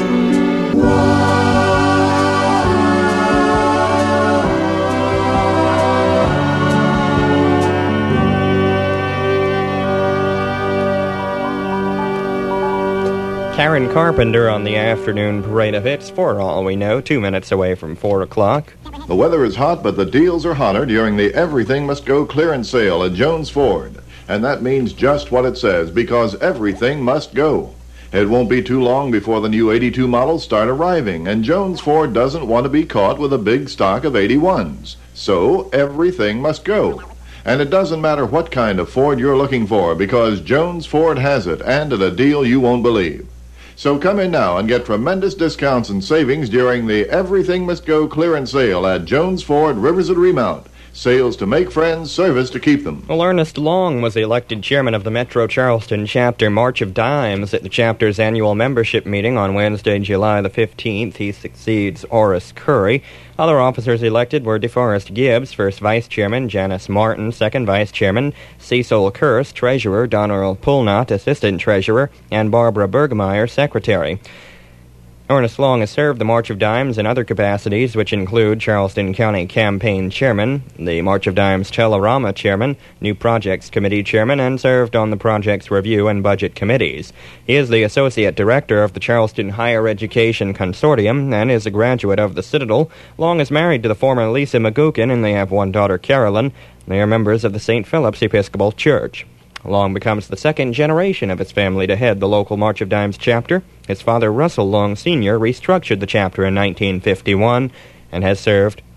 Karen Carpenter on the afternoon parade of hits, for all we know, two minutes away from four o'clock. The weather is hot, but the deals are hotter during the Everything Must Go clearance sale at Jones Ford. And that means just what it says, because everything must go. It won't be too long before the new eighty-two models start arriving, and Jones Ford doesn't want to be caught with a big stock of eighty-ones. So, everything must go. And it doesn't matter what kind of Ford you're looking for, because Jones Ford has it, and at a deal you won't believe. So come in now and get tremendous discounts and savings during the Everything Must Go clearance sale at Jones Ford Rivers at Remount. Sales to make friends, service to keep them. Well, Ernest Long was elected chairman of the Metro Charleston Chapter March of Dimes at the chapter's annual membership meeting on Wednesday, July the fifteenth. He succeeds Horace Curry. Other officers elected were DeForest Gibbs, first vice chairman, Janice Martin, second vice chairman, Cecil Kurse, treasurer, Donald Pulnott, assistant treasurer, and Barbara Bergmeyer, secretary. Ernest Long has served the March of Dimes in other capacities, which include Charleston County Campaign Chairman, the March of Dimes Telerama Chairman, New Projects Committee Chairman, and served on the Projects Review and Budget Committees. He is the Associate Director of the Charleston Higher Education Consortium and is a graduate of the Citadel. Long is married to the former Lisa McGukin, and they have one daughter, Carolyn. They are members of the Saint Philip's Episcopal Church. Long becomes the second generation of his family to head the local March of Dimes chapter. His father, Russell Long Senior, restructured the chapter in nineteen fifty-one and has served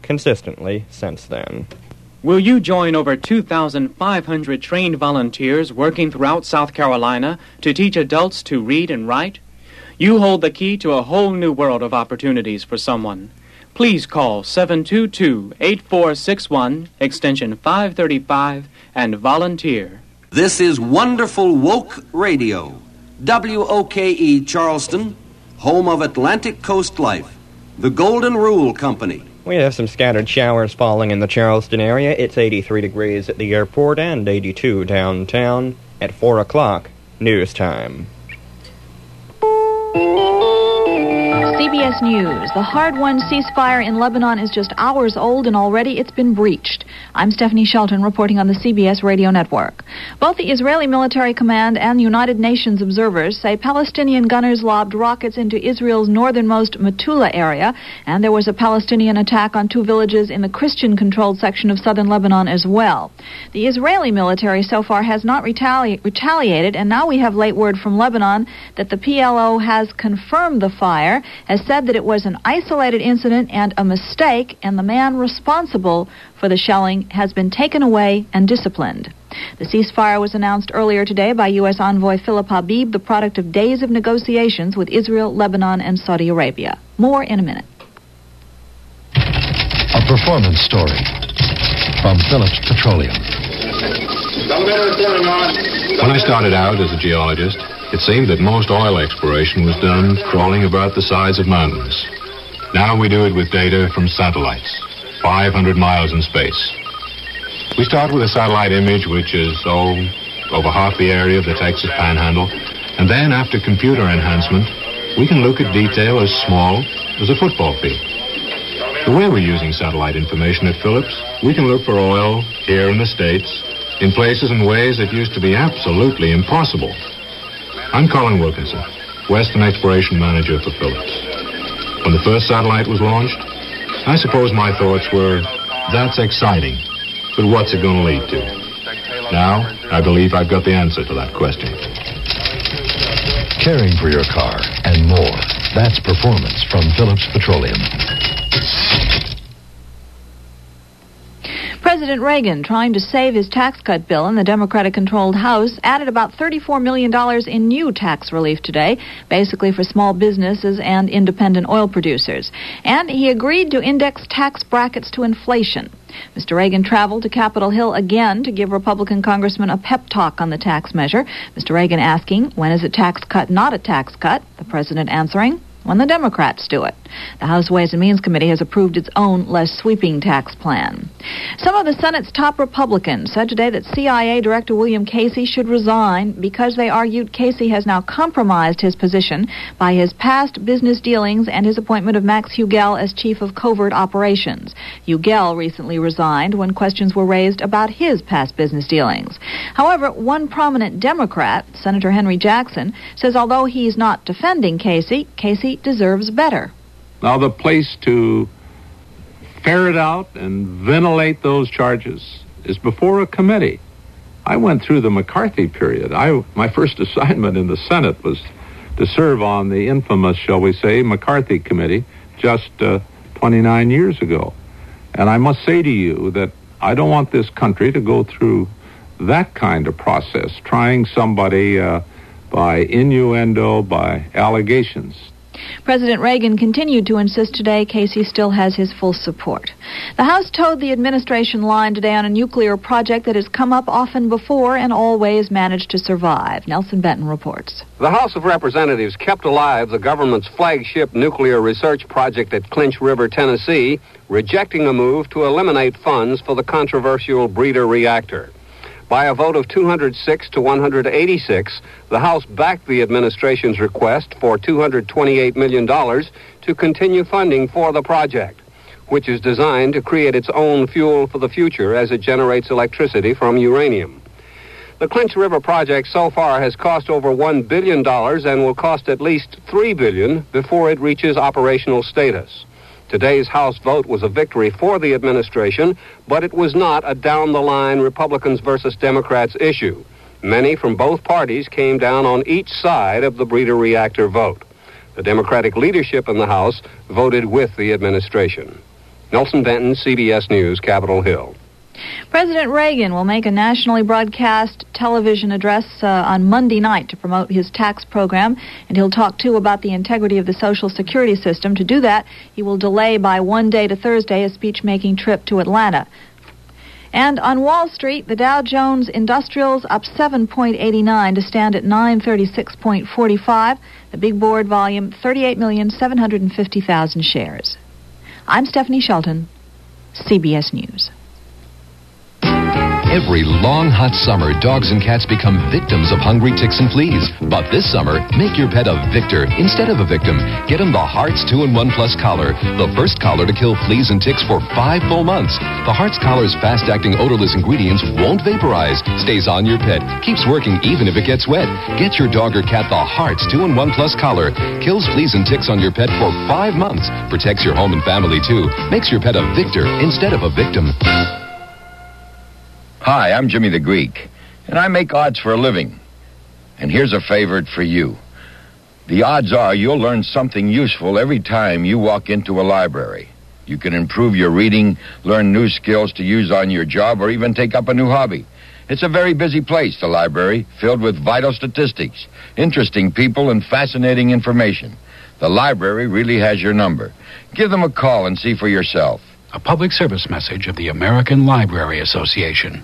consistently since then. Will you join over two thousand five hundred trained volunteers working throughout South Carolina to teach adults to read and write? You hold the key to a whole new world of opportunities for someone. Please call seven two two, eight four six one, extension five thirty-five, and volunteer. This is Wonderful Woke Radio, W O K E Charleston, home of Atlantic Coast Life, the Golden Rule Company. We have some scattered showers falling in the Charleston area. It's eighty-three degrees at the airport and eighty-two downtown. At four o'clock, news time. C B S News. The hard-won ceasefire in Lebanon is just hours old, and already it's been breached. I'm Stephanie Shelton reporting on the C B S Radio Network. Both the Israeli Military Command and United Nations observers say Palestinian gunners lobbed rockets into Israel's northernmost Metula area, and there was a Palestinian attack on two villages in the Christian-controlled section of southern Lebanon as well. The Israeli military so far has not retali- retaliated, and now we have late word from Lebanon that the P L O has confirmed the fire, has said that it was an isolated incident and a mistake, and the man responsible for the shelling has been taken away and disciplined. The ceasefire was announced earlier today by U S Envoy Philip Habib, the product of days of negotiations with Israel, Lebanon, and Saudi Arabia. More in a minute. A performance story from Phillips Petroleum. When I started out as a geologist, it seemed that most oil exploration was done crawling about the sides of mountains. Now we do it with data from satellites, five hundred miles in space. We start with a satellite image which is, oh, over half the area of the Texas Panhandle, and then after computer enhancement, we can look at detail as small as a football field. The way we're using satellite information at Phillips, we can look for oil here in the States, in places and ways that used to be absolutely impossible. I'm Colin Wilkinson, Western Exploration Manager for Phillips. When the first satellite was launched, I suppose my thoughts were, that's exciting, but what's it going to lead to? Now, I believe I've got the answer to that question. Caring for your car and more. That's performance from Phillips Petroleum. President Reagan, trying to save his tax cut bill in the Democratic-controlled House, added about thirty-four million dollars in new tax relief today, basically for small businesses and independent oil producers. And he agreed to index tax brackets to inflation. Mister Reagan traveled to Capitol Hill again to give Republican congressmen a pep talk on the tax measure. Mister Reagan asking, when is a tax cut not a tax cut? The president answering, when the Democrats do it. The House Ways and Means Committee has approved its own less sweeping tax plan. Some of the Senate's top Republicans said today that C I A Director William Casey should resign because they argued Casey has now compromised his position by his past business dealings and his appointment of Max Hugel as Chief of Covert Operations. Hugel recently resigned when questions were raised about his past business dealings. However, one prominent Democrat, Senator Henry Jackson, says although he's not defending Casey, Casey deserves better. Now, the place to ferret out and ventilate those charges is before a committee. I went through the McCarthy period. I, my first assignment in the Senate was to serve on the infamous, shall we say, McCarthy committee just uh, twenty-nine years ago. And I must say to you that I don't want this country to go through that kind of process, trying somebody uh, by innuendo, by allegations. President Reagan continued to insist today Casey still has his full support. The House towed the administration line today on a nuclear project that has come up often before and always managed to survive. Nelson Benton reports. The House of Representatives kept alive the government's flagship nuclear research project at Clinch River, Tennessee, rejecting a move to eliminate funds for the controversial breeder reactor. By a vote of two hundred six to one hundred eighty-six, the House backed the administration's request for two hundred twenty-eight million dollars to continue funding for the project, which is designed to create its own fuel for the future as it generates electricity from uranium. The Clinch River project so far has cost over one billion dollars and will cost at least three billion dollars before it reaches operational status. Today's House vote was a victory for the administration, but it was not a down-the-line Republicans versus Democrats issue. Many from both parties came down on each side of the breeder reactor vote. The Democratic leadership in the House voted with the administration. Nelson Denton, C B S News, Capitol Hill. President Reagan will make a nationally broadcast television address uh, on Monday night to promote his tax program, and he'll talk, too, about the integrity of the Social Security system. To do that, he will delay by one day to Thursday a speech-making trip to Atlanta. And on Wall Street, the Dow Jones Industrials up seven point eight nine to stand at nine thirty-six point four five. The big board volume, thirty-eight million seven hundred fifty thousand shares. I'm Stephanie Shelton, C B S News. Every long, hot summer, dogs and cats become victims of hungry ticks and fleas. But this summer, make your pet a victor instead of a victim. Get him the Hearts two in one Plus collar, the first collar to kill fleas and ticks for five full months. The Hearts collar's fast-acting odorless ingredients won't vaporize, stays on your pet, keeps working even if it gets wet. Get your dog or cat the Hearts two in one Plus collar. Kills fleas and ticks on your pet for five months. Protects your home and family, too. Makes your pet a victor instead of a victim. Hi, I'm Jimmy the Greek, and I make odds for a living. And here's a favorite for you. The odds are you'll learn something useful every time you walk into a library. You can improve your reading, learn new skills to use on your job, or even take up a new hobby. It's a very busy place, the library, filled with vital statistics, interesting people, and fascinating information. The library really has your number. Give them a call and see for yourself. A public service message of the American Library Association.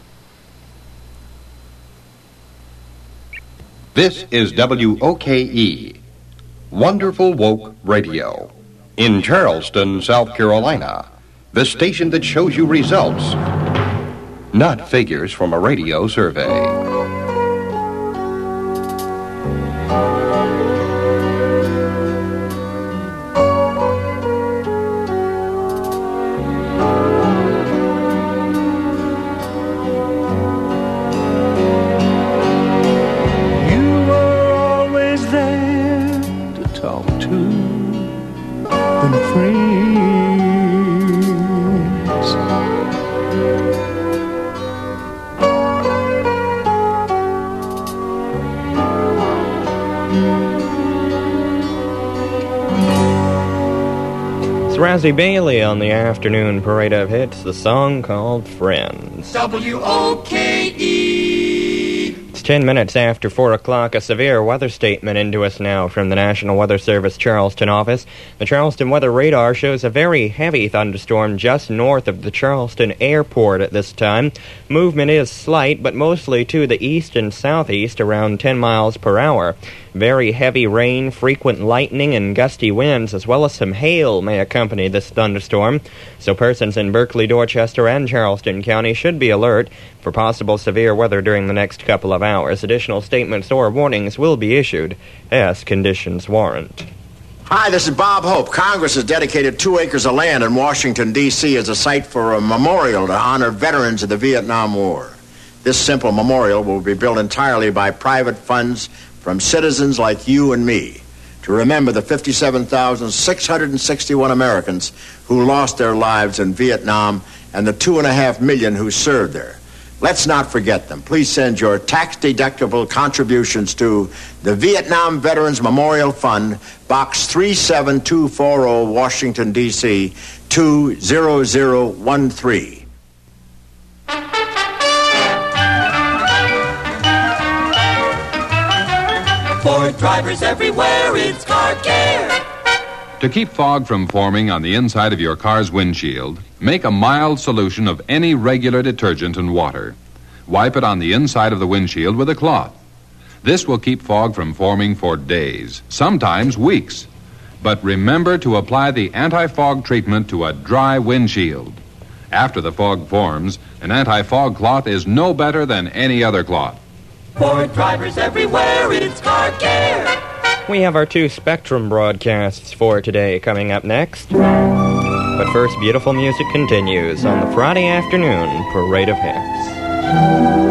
This is W O K E, Wonderful Woke Radio, in Charleston, South Carolina, the station that shows you results, not figures from a radio survey. Razzie Bailey on the afternoon parade of hits, the song called Friends. W O K E. It's ten minutes after four o'clock. A severe weather statement into us now from the National Weather Service Charleston office. The Charleston weather radar shows a very heavy thunderstorm just north of the Charleston airport at this time. Movement is slight, but mostly to the east and southeast, around ten miles per hour. Very heavy rain, frequent lightning, and gusty winds, as well as some hail, may accompany this thunderstorm. So persons in Berkeley, Dorchester, and Charleston County should be alert for possible severe weather during the next couple of hours. Additional statements or warnings will be issued as conditions warrant. Hi, this is Bob Hope. Congress has dedicated two acres of land in Washington, D C as a site for a memorial to honor veterans of the Vietnam War. This simple memorial will be built entirely by private funds from citizens like you and me to remember the fifty-seven thousand six hundred sixty-one Americans who lost their lives in Vietnam and the two and a half million who served there. Let's not forget them. Please send your tax-deductible contributions to the Vietnam Veterans Memorial Fund, Box three seven two four zero, Washington, D C two zero zero one three. For drivers everywhere, it's Car Care. To keep fog from forming on the inside of your car's windshield, make a mild solution of any regular detergent and water. Wipe it on the inside of the windshield with a cloth. This will keep fog from forming for days, sometimes weeks. But remember to apply the anti-fog treatment to a dry windshield. After the fog forms, an anti-fog cloth is no better than any other cloth. For drivers everywhere, it's Car Care. We have our two Spectrum broadcasts for today coming up next. But first, beautiful music continues on the Friday afternoon Parade of Hits.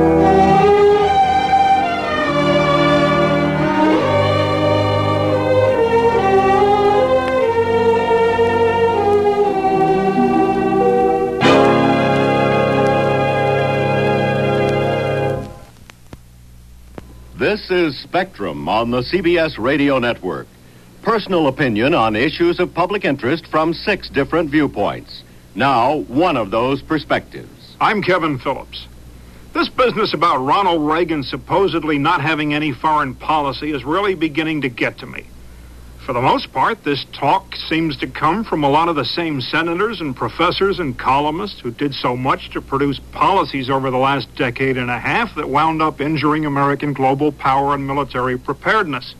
This is Spectrum on the C B S Radio Network. Personal opinion on issues of public interest from six different viewpoints. Now, one of those perspectives. I'm Kevin Phillips. This business about Ronald Reagan supposedly not having any foreign policy is really beginning to get to me. For the most part, this talk seems to come from a lot of the same senators and professors and columnists who did so much to produce policies over the last decade and a half that wound up injuring American global power and military preparedness.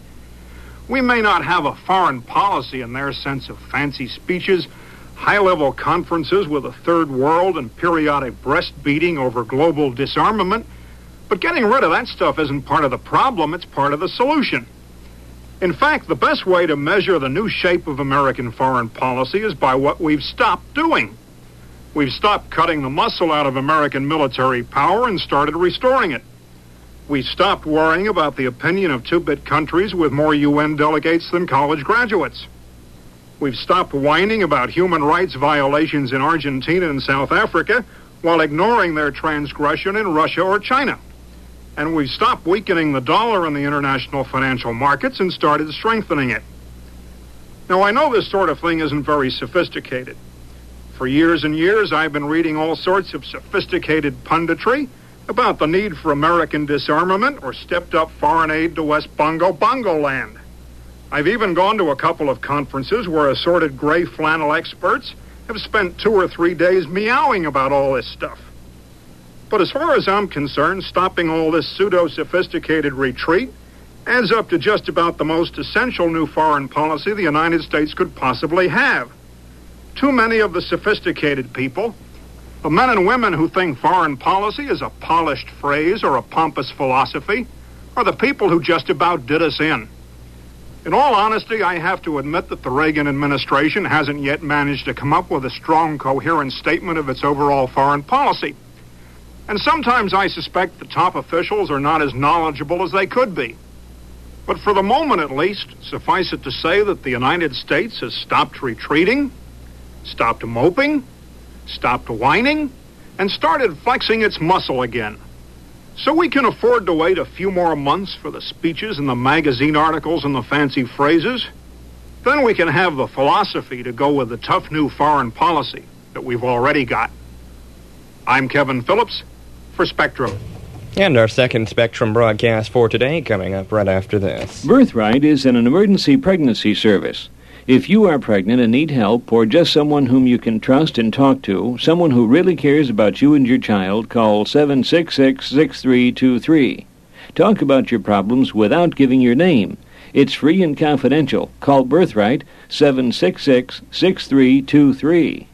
We may not have a foreign policy in their sense of fancy speeches, high-level conferences with a third world and periodic breast-beating over global disarmament, but getting rid of that stuff isn't part of the problem, it's part of the solution. In fact, the best way to measure the new shape of American foreign policy is by what we've stopped doing. We've stopped cutting the muscle out of American military power and started restoring it. We stopped worrying about the opinion of two-bit countries with more U N delegates than college graduates. We've stopped whining about human rights violations in Argentina and South Africa while ignoring their transgression in Russia or China. And we've stopped weakening the dollar in the international financial markets and started strengthening it. Now, I know this sort of thing isn't very sophisticated. For years and years, I've been reading all sorts of sophisticated punditry about the need for American disarmament or stepped-up foreign aid to West Bongo Bongo land. I've even gone to a couple of conferences where assorted gray flannel experts have spent two or three days meowing about all this stuff. But as far as I'm concerned, stopping all this pseudo-sophisticated retreat adds up to just about the most essential new foreign policy the United States could possibly have. Too many of the sophisticated people, the men and women who think foreign policy is a polished phrase or a pompous philosophy, are the people who just about did us in. In all honesty, I have to admit that the Reagan administration hasn't yet managed to come up with a strong, coherent statement of its overall foreign policy. And sometimes I suspect the top officials are not as knowledgeable as they could be. But for the moment at least, suffice it to say that the United States has stopped retreating, stopped moping, stopped whining, and started flexing its muscle again. So we can afford to wait a few more months for the speeches and the magazine articles and the fancy phrases. Then we can have the philosophy to go with the tough new foreign policy that we've already got. I'm Kevin Phillips for Spectrum. And our second Spectrum broadcast for today coming up right after this. Birthright is an emergency pregnancy service. If you are pregnant and need help, or just someone whom you can trust and talk to, someone who really cares about you and your child, call seven six six, six three two three. Talk about your problems without giving your name. It's free and confidential. Call Birthright, seven six six, six three two three.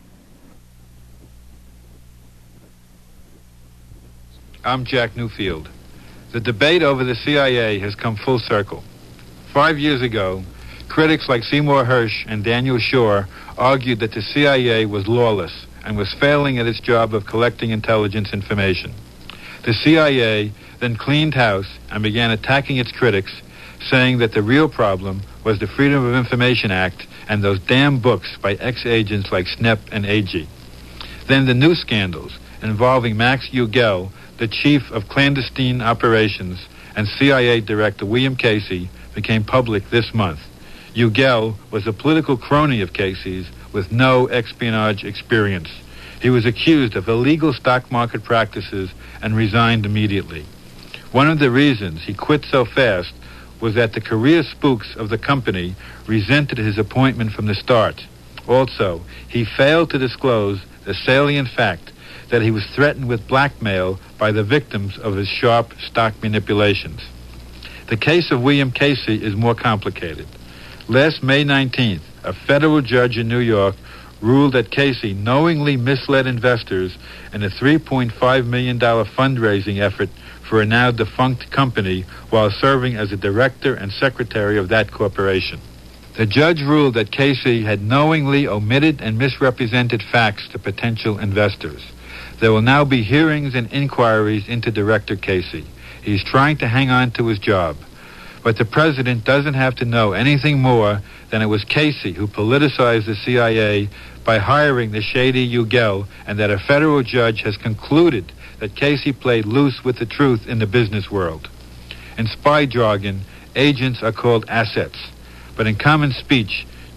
I'm Jack Newfield. The debate over the C I A has come full circle. Five years ago, critics like Seymour Hersh and Daniel Shore argued that the C I A was lawless and was failing at its job of collecting intelligence information. The C I A then cleaned house and began attacking its critics, saying that the real problem was the Freedom of Information Act and those damn books by ex-agents like Snepp and Agee. Then the new scandals involving Max Ugel, the chief of clandestine operations, and C I A director William Casey became public this month. Ugel was a political crony of Casey's with no espionage experience. He was accused of illegal stock market practices and resigned immediately. One of the reasons he quit so fast was that the career spooks of the company resented his appointment from the start. Also, he failed to disclose the salient fact that he was threatened with blackmail by the victims of his sharp stock manipulations. The case of William Casey is more complicated. Last May nineteenth, a federal judge in New York ruled that Casey knowingly misled investors in a three point five million dollars fundraising effort for a now defunct company while serving as a director and secretary of that corporation. The judge ruled that Casey had knowingly omitted and misrepresented facts to potential investors. There will now be hearings and inquiries into Director Casey. He's trying to hang on to his job. But the president doesn't have to know anything more than it was Casey who politicized the C I A by hiring the shady Ugel, and that a federal judge has concluded that Casey played loose with the truth in the business world. In spy jargon, agents are called assets. But in common speech,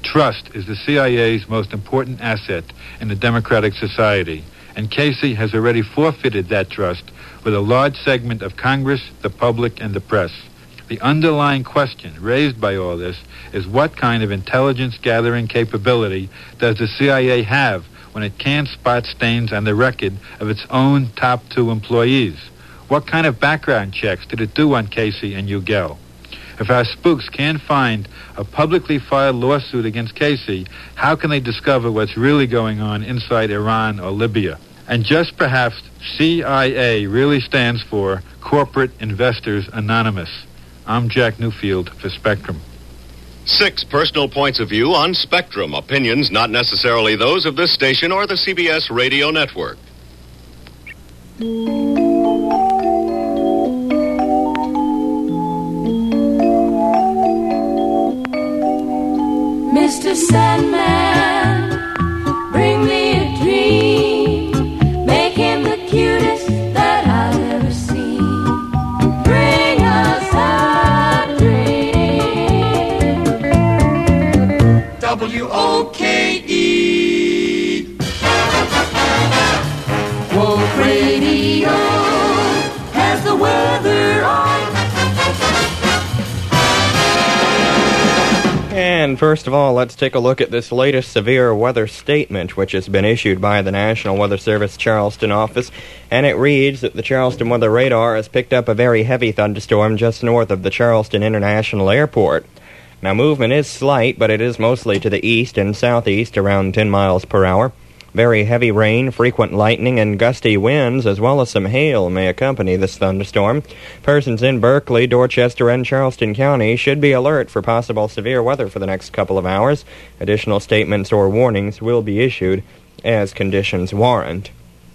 Trust is the C I A's most important asset in a democratic society, and Casey has already forfeited that trust with a large segment of Congress, the public, and the press. The underlying question raised by all this is what kind of intelligence-gathering capability does the C I A have when it can't spot stains on the record of its own top two employees? What kind of background checks did it do on Casey and Ugel? If our spooks can't find a publicly filed lawsuit against Casey, how can they discover what's really going on inside Iran or Libya? And just perhaps C I A really stands for Corporate Investors Anonymous. I'm Jack Newfield for Spectrum. Six personal points of view on Spectrum. Opinions not necessarily those of this station or the C B S radio network. Mister Sandman, bring me a dream. Make him the cutest that I've ever seen. Bring us a dream. W O K E Woke Radio has the weather on. And first of all, let's take a look at this latest severe weather statement, which has been issued by the National Weather Service Charleston office, and it reads that the Charleston Weather Radar has picked up a very heavy thunderstorm just north of the Charleston International Airport. Now, movement is slight, but it is mostly to the east and southeast, around ten miles per hour. Very heavy rain, frequent lightning, and gusty winds, as well as some hail, may accompany this thunderstorm. Persons in Berkeley, Dorchester, and Charleston County should be alert for possible severe weather for the next couple of hours. Additional statements or warnings will be issued as conditions warrant.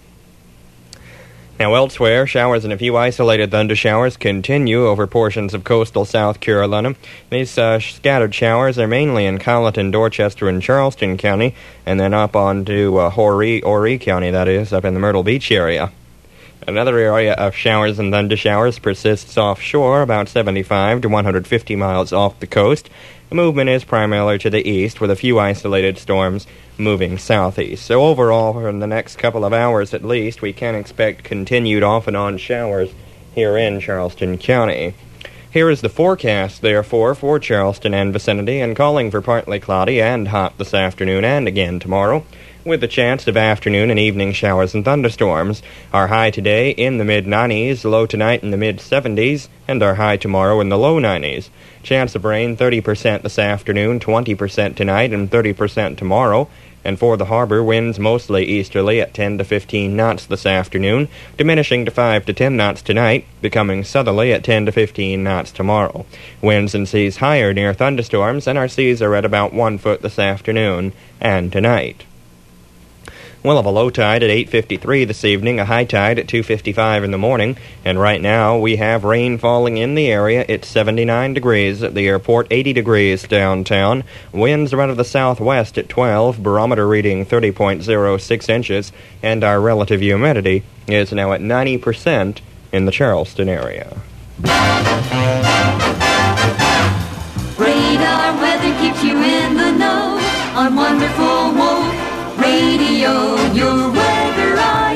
Now, elsewhere, showers and a few isolated thundershowers continue over portions of coastal South Carolina. These uh, scattered showers are mainly in Colleton, Dorchester, and Charleston County, and then up onto uh, Horry, Horry County, that is, up in the Myrtle Beach area. Another area of showers and thundershowers persists offshore, about seventy-five to one hundred fifty miles off the coast. The movement is primarily to the east, with a few isolated storms moving southeast. So overall, for the next couple of hours at least, we can expect continued off-and-on showers here in Charleston County. Here is the forecast, therefore, for Charleston and vicinity, and calling for partly cloudy and hot this afternoon and again tomorrow, with a chance of afternoon and evening showers and thunderstorms. Our high today in the mid-nineties, low tonight in the mid-seventies, and our high tomorrow in the low nineties. Chance of rain thirty percent this afternoon, twenty percent tonight, and thirty percent tomorrow. And for the harbor, winds mostly easterly at ten to fifteen knots this afternoon, diminishing to five to ten knots tonight, becoming southerly at ten to fifteen knots tomorrow. Winds and seas higher near thunderstorms, and our seas are at about one foot this afternoon and tonight. We'll have a low tide at eight fifty-three this evening, a high tide at two fifty-five in the morning, and right now we have rain falling in the area. It's seventy-nine degrees at the airport, eighty degrees downtown. Winds are out of the southwest at twelve, barometer reading thirty point zero six inches, and our relative humidity is now at ninety percent in the Charleston area. Radar weather keeps you in the know on Wonderful Woke Radio, your weather eye.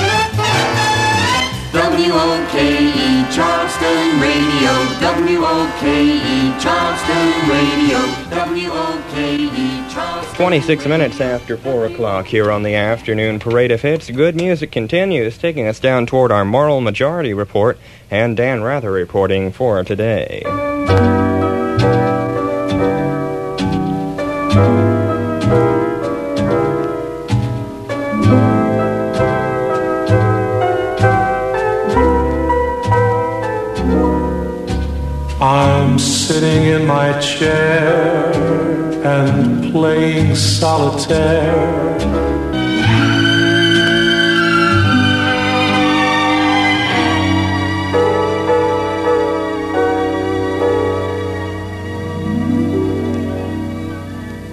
W O K E Charleston Radio, W O K E Charleston Radio, W O K E Charleston. twenty-six minutes after four o'clock here on the afternoon parade of hits. Good music continues, taking us down toward our moral majority report, and Dan Rather reporting for today. I'm sitting in my chair and playing solitaire.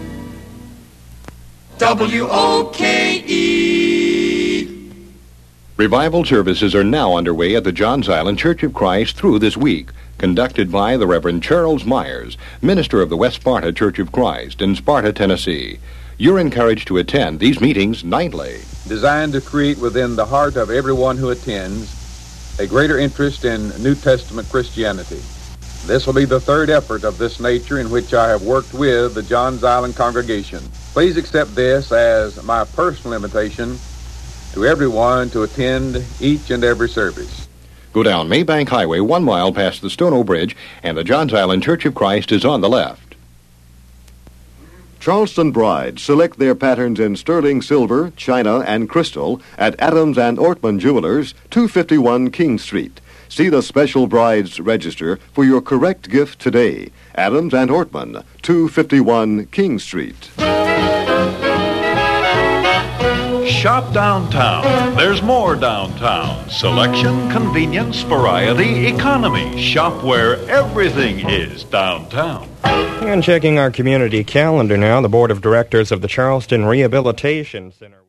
W O K E Revival services are now underway at the Johns Island Church of Christ through this week, conducted by the Reverend Charles Myers, minister of the West Sparta Church of Christ in Sparta, Tennessee. You're encouraged to attend these meetings nightly. Designed to create within the heart of everyone who attends a greater interest in New Testament Christianity. This will be the third effort of this nature in which I have worked with the Johns Island congregation. Please accept this as my personal invitation to everyone to attend each and every service. Go down Maybank Highway one mile past the Stono Bridge, and the Johns Island Church of Christ is on the left. Charleston brides select their patterns in sterling silver, china, and crystal at Adams and Ortman Jewelers, two fifty-one King Street. See the special brides register for your correct gift today. Adams and Ortman, two fifty-one King Street. Shop downtown. There's more downtown. Selection, convenience, variety, economy. Shop where everything is downtown. And checking our community calendar now, the Board of Directors of the Charleston Rehabilitation Center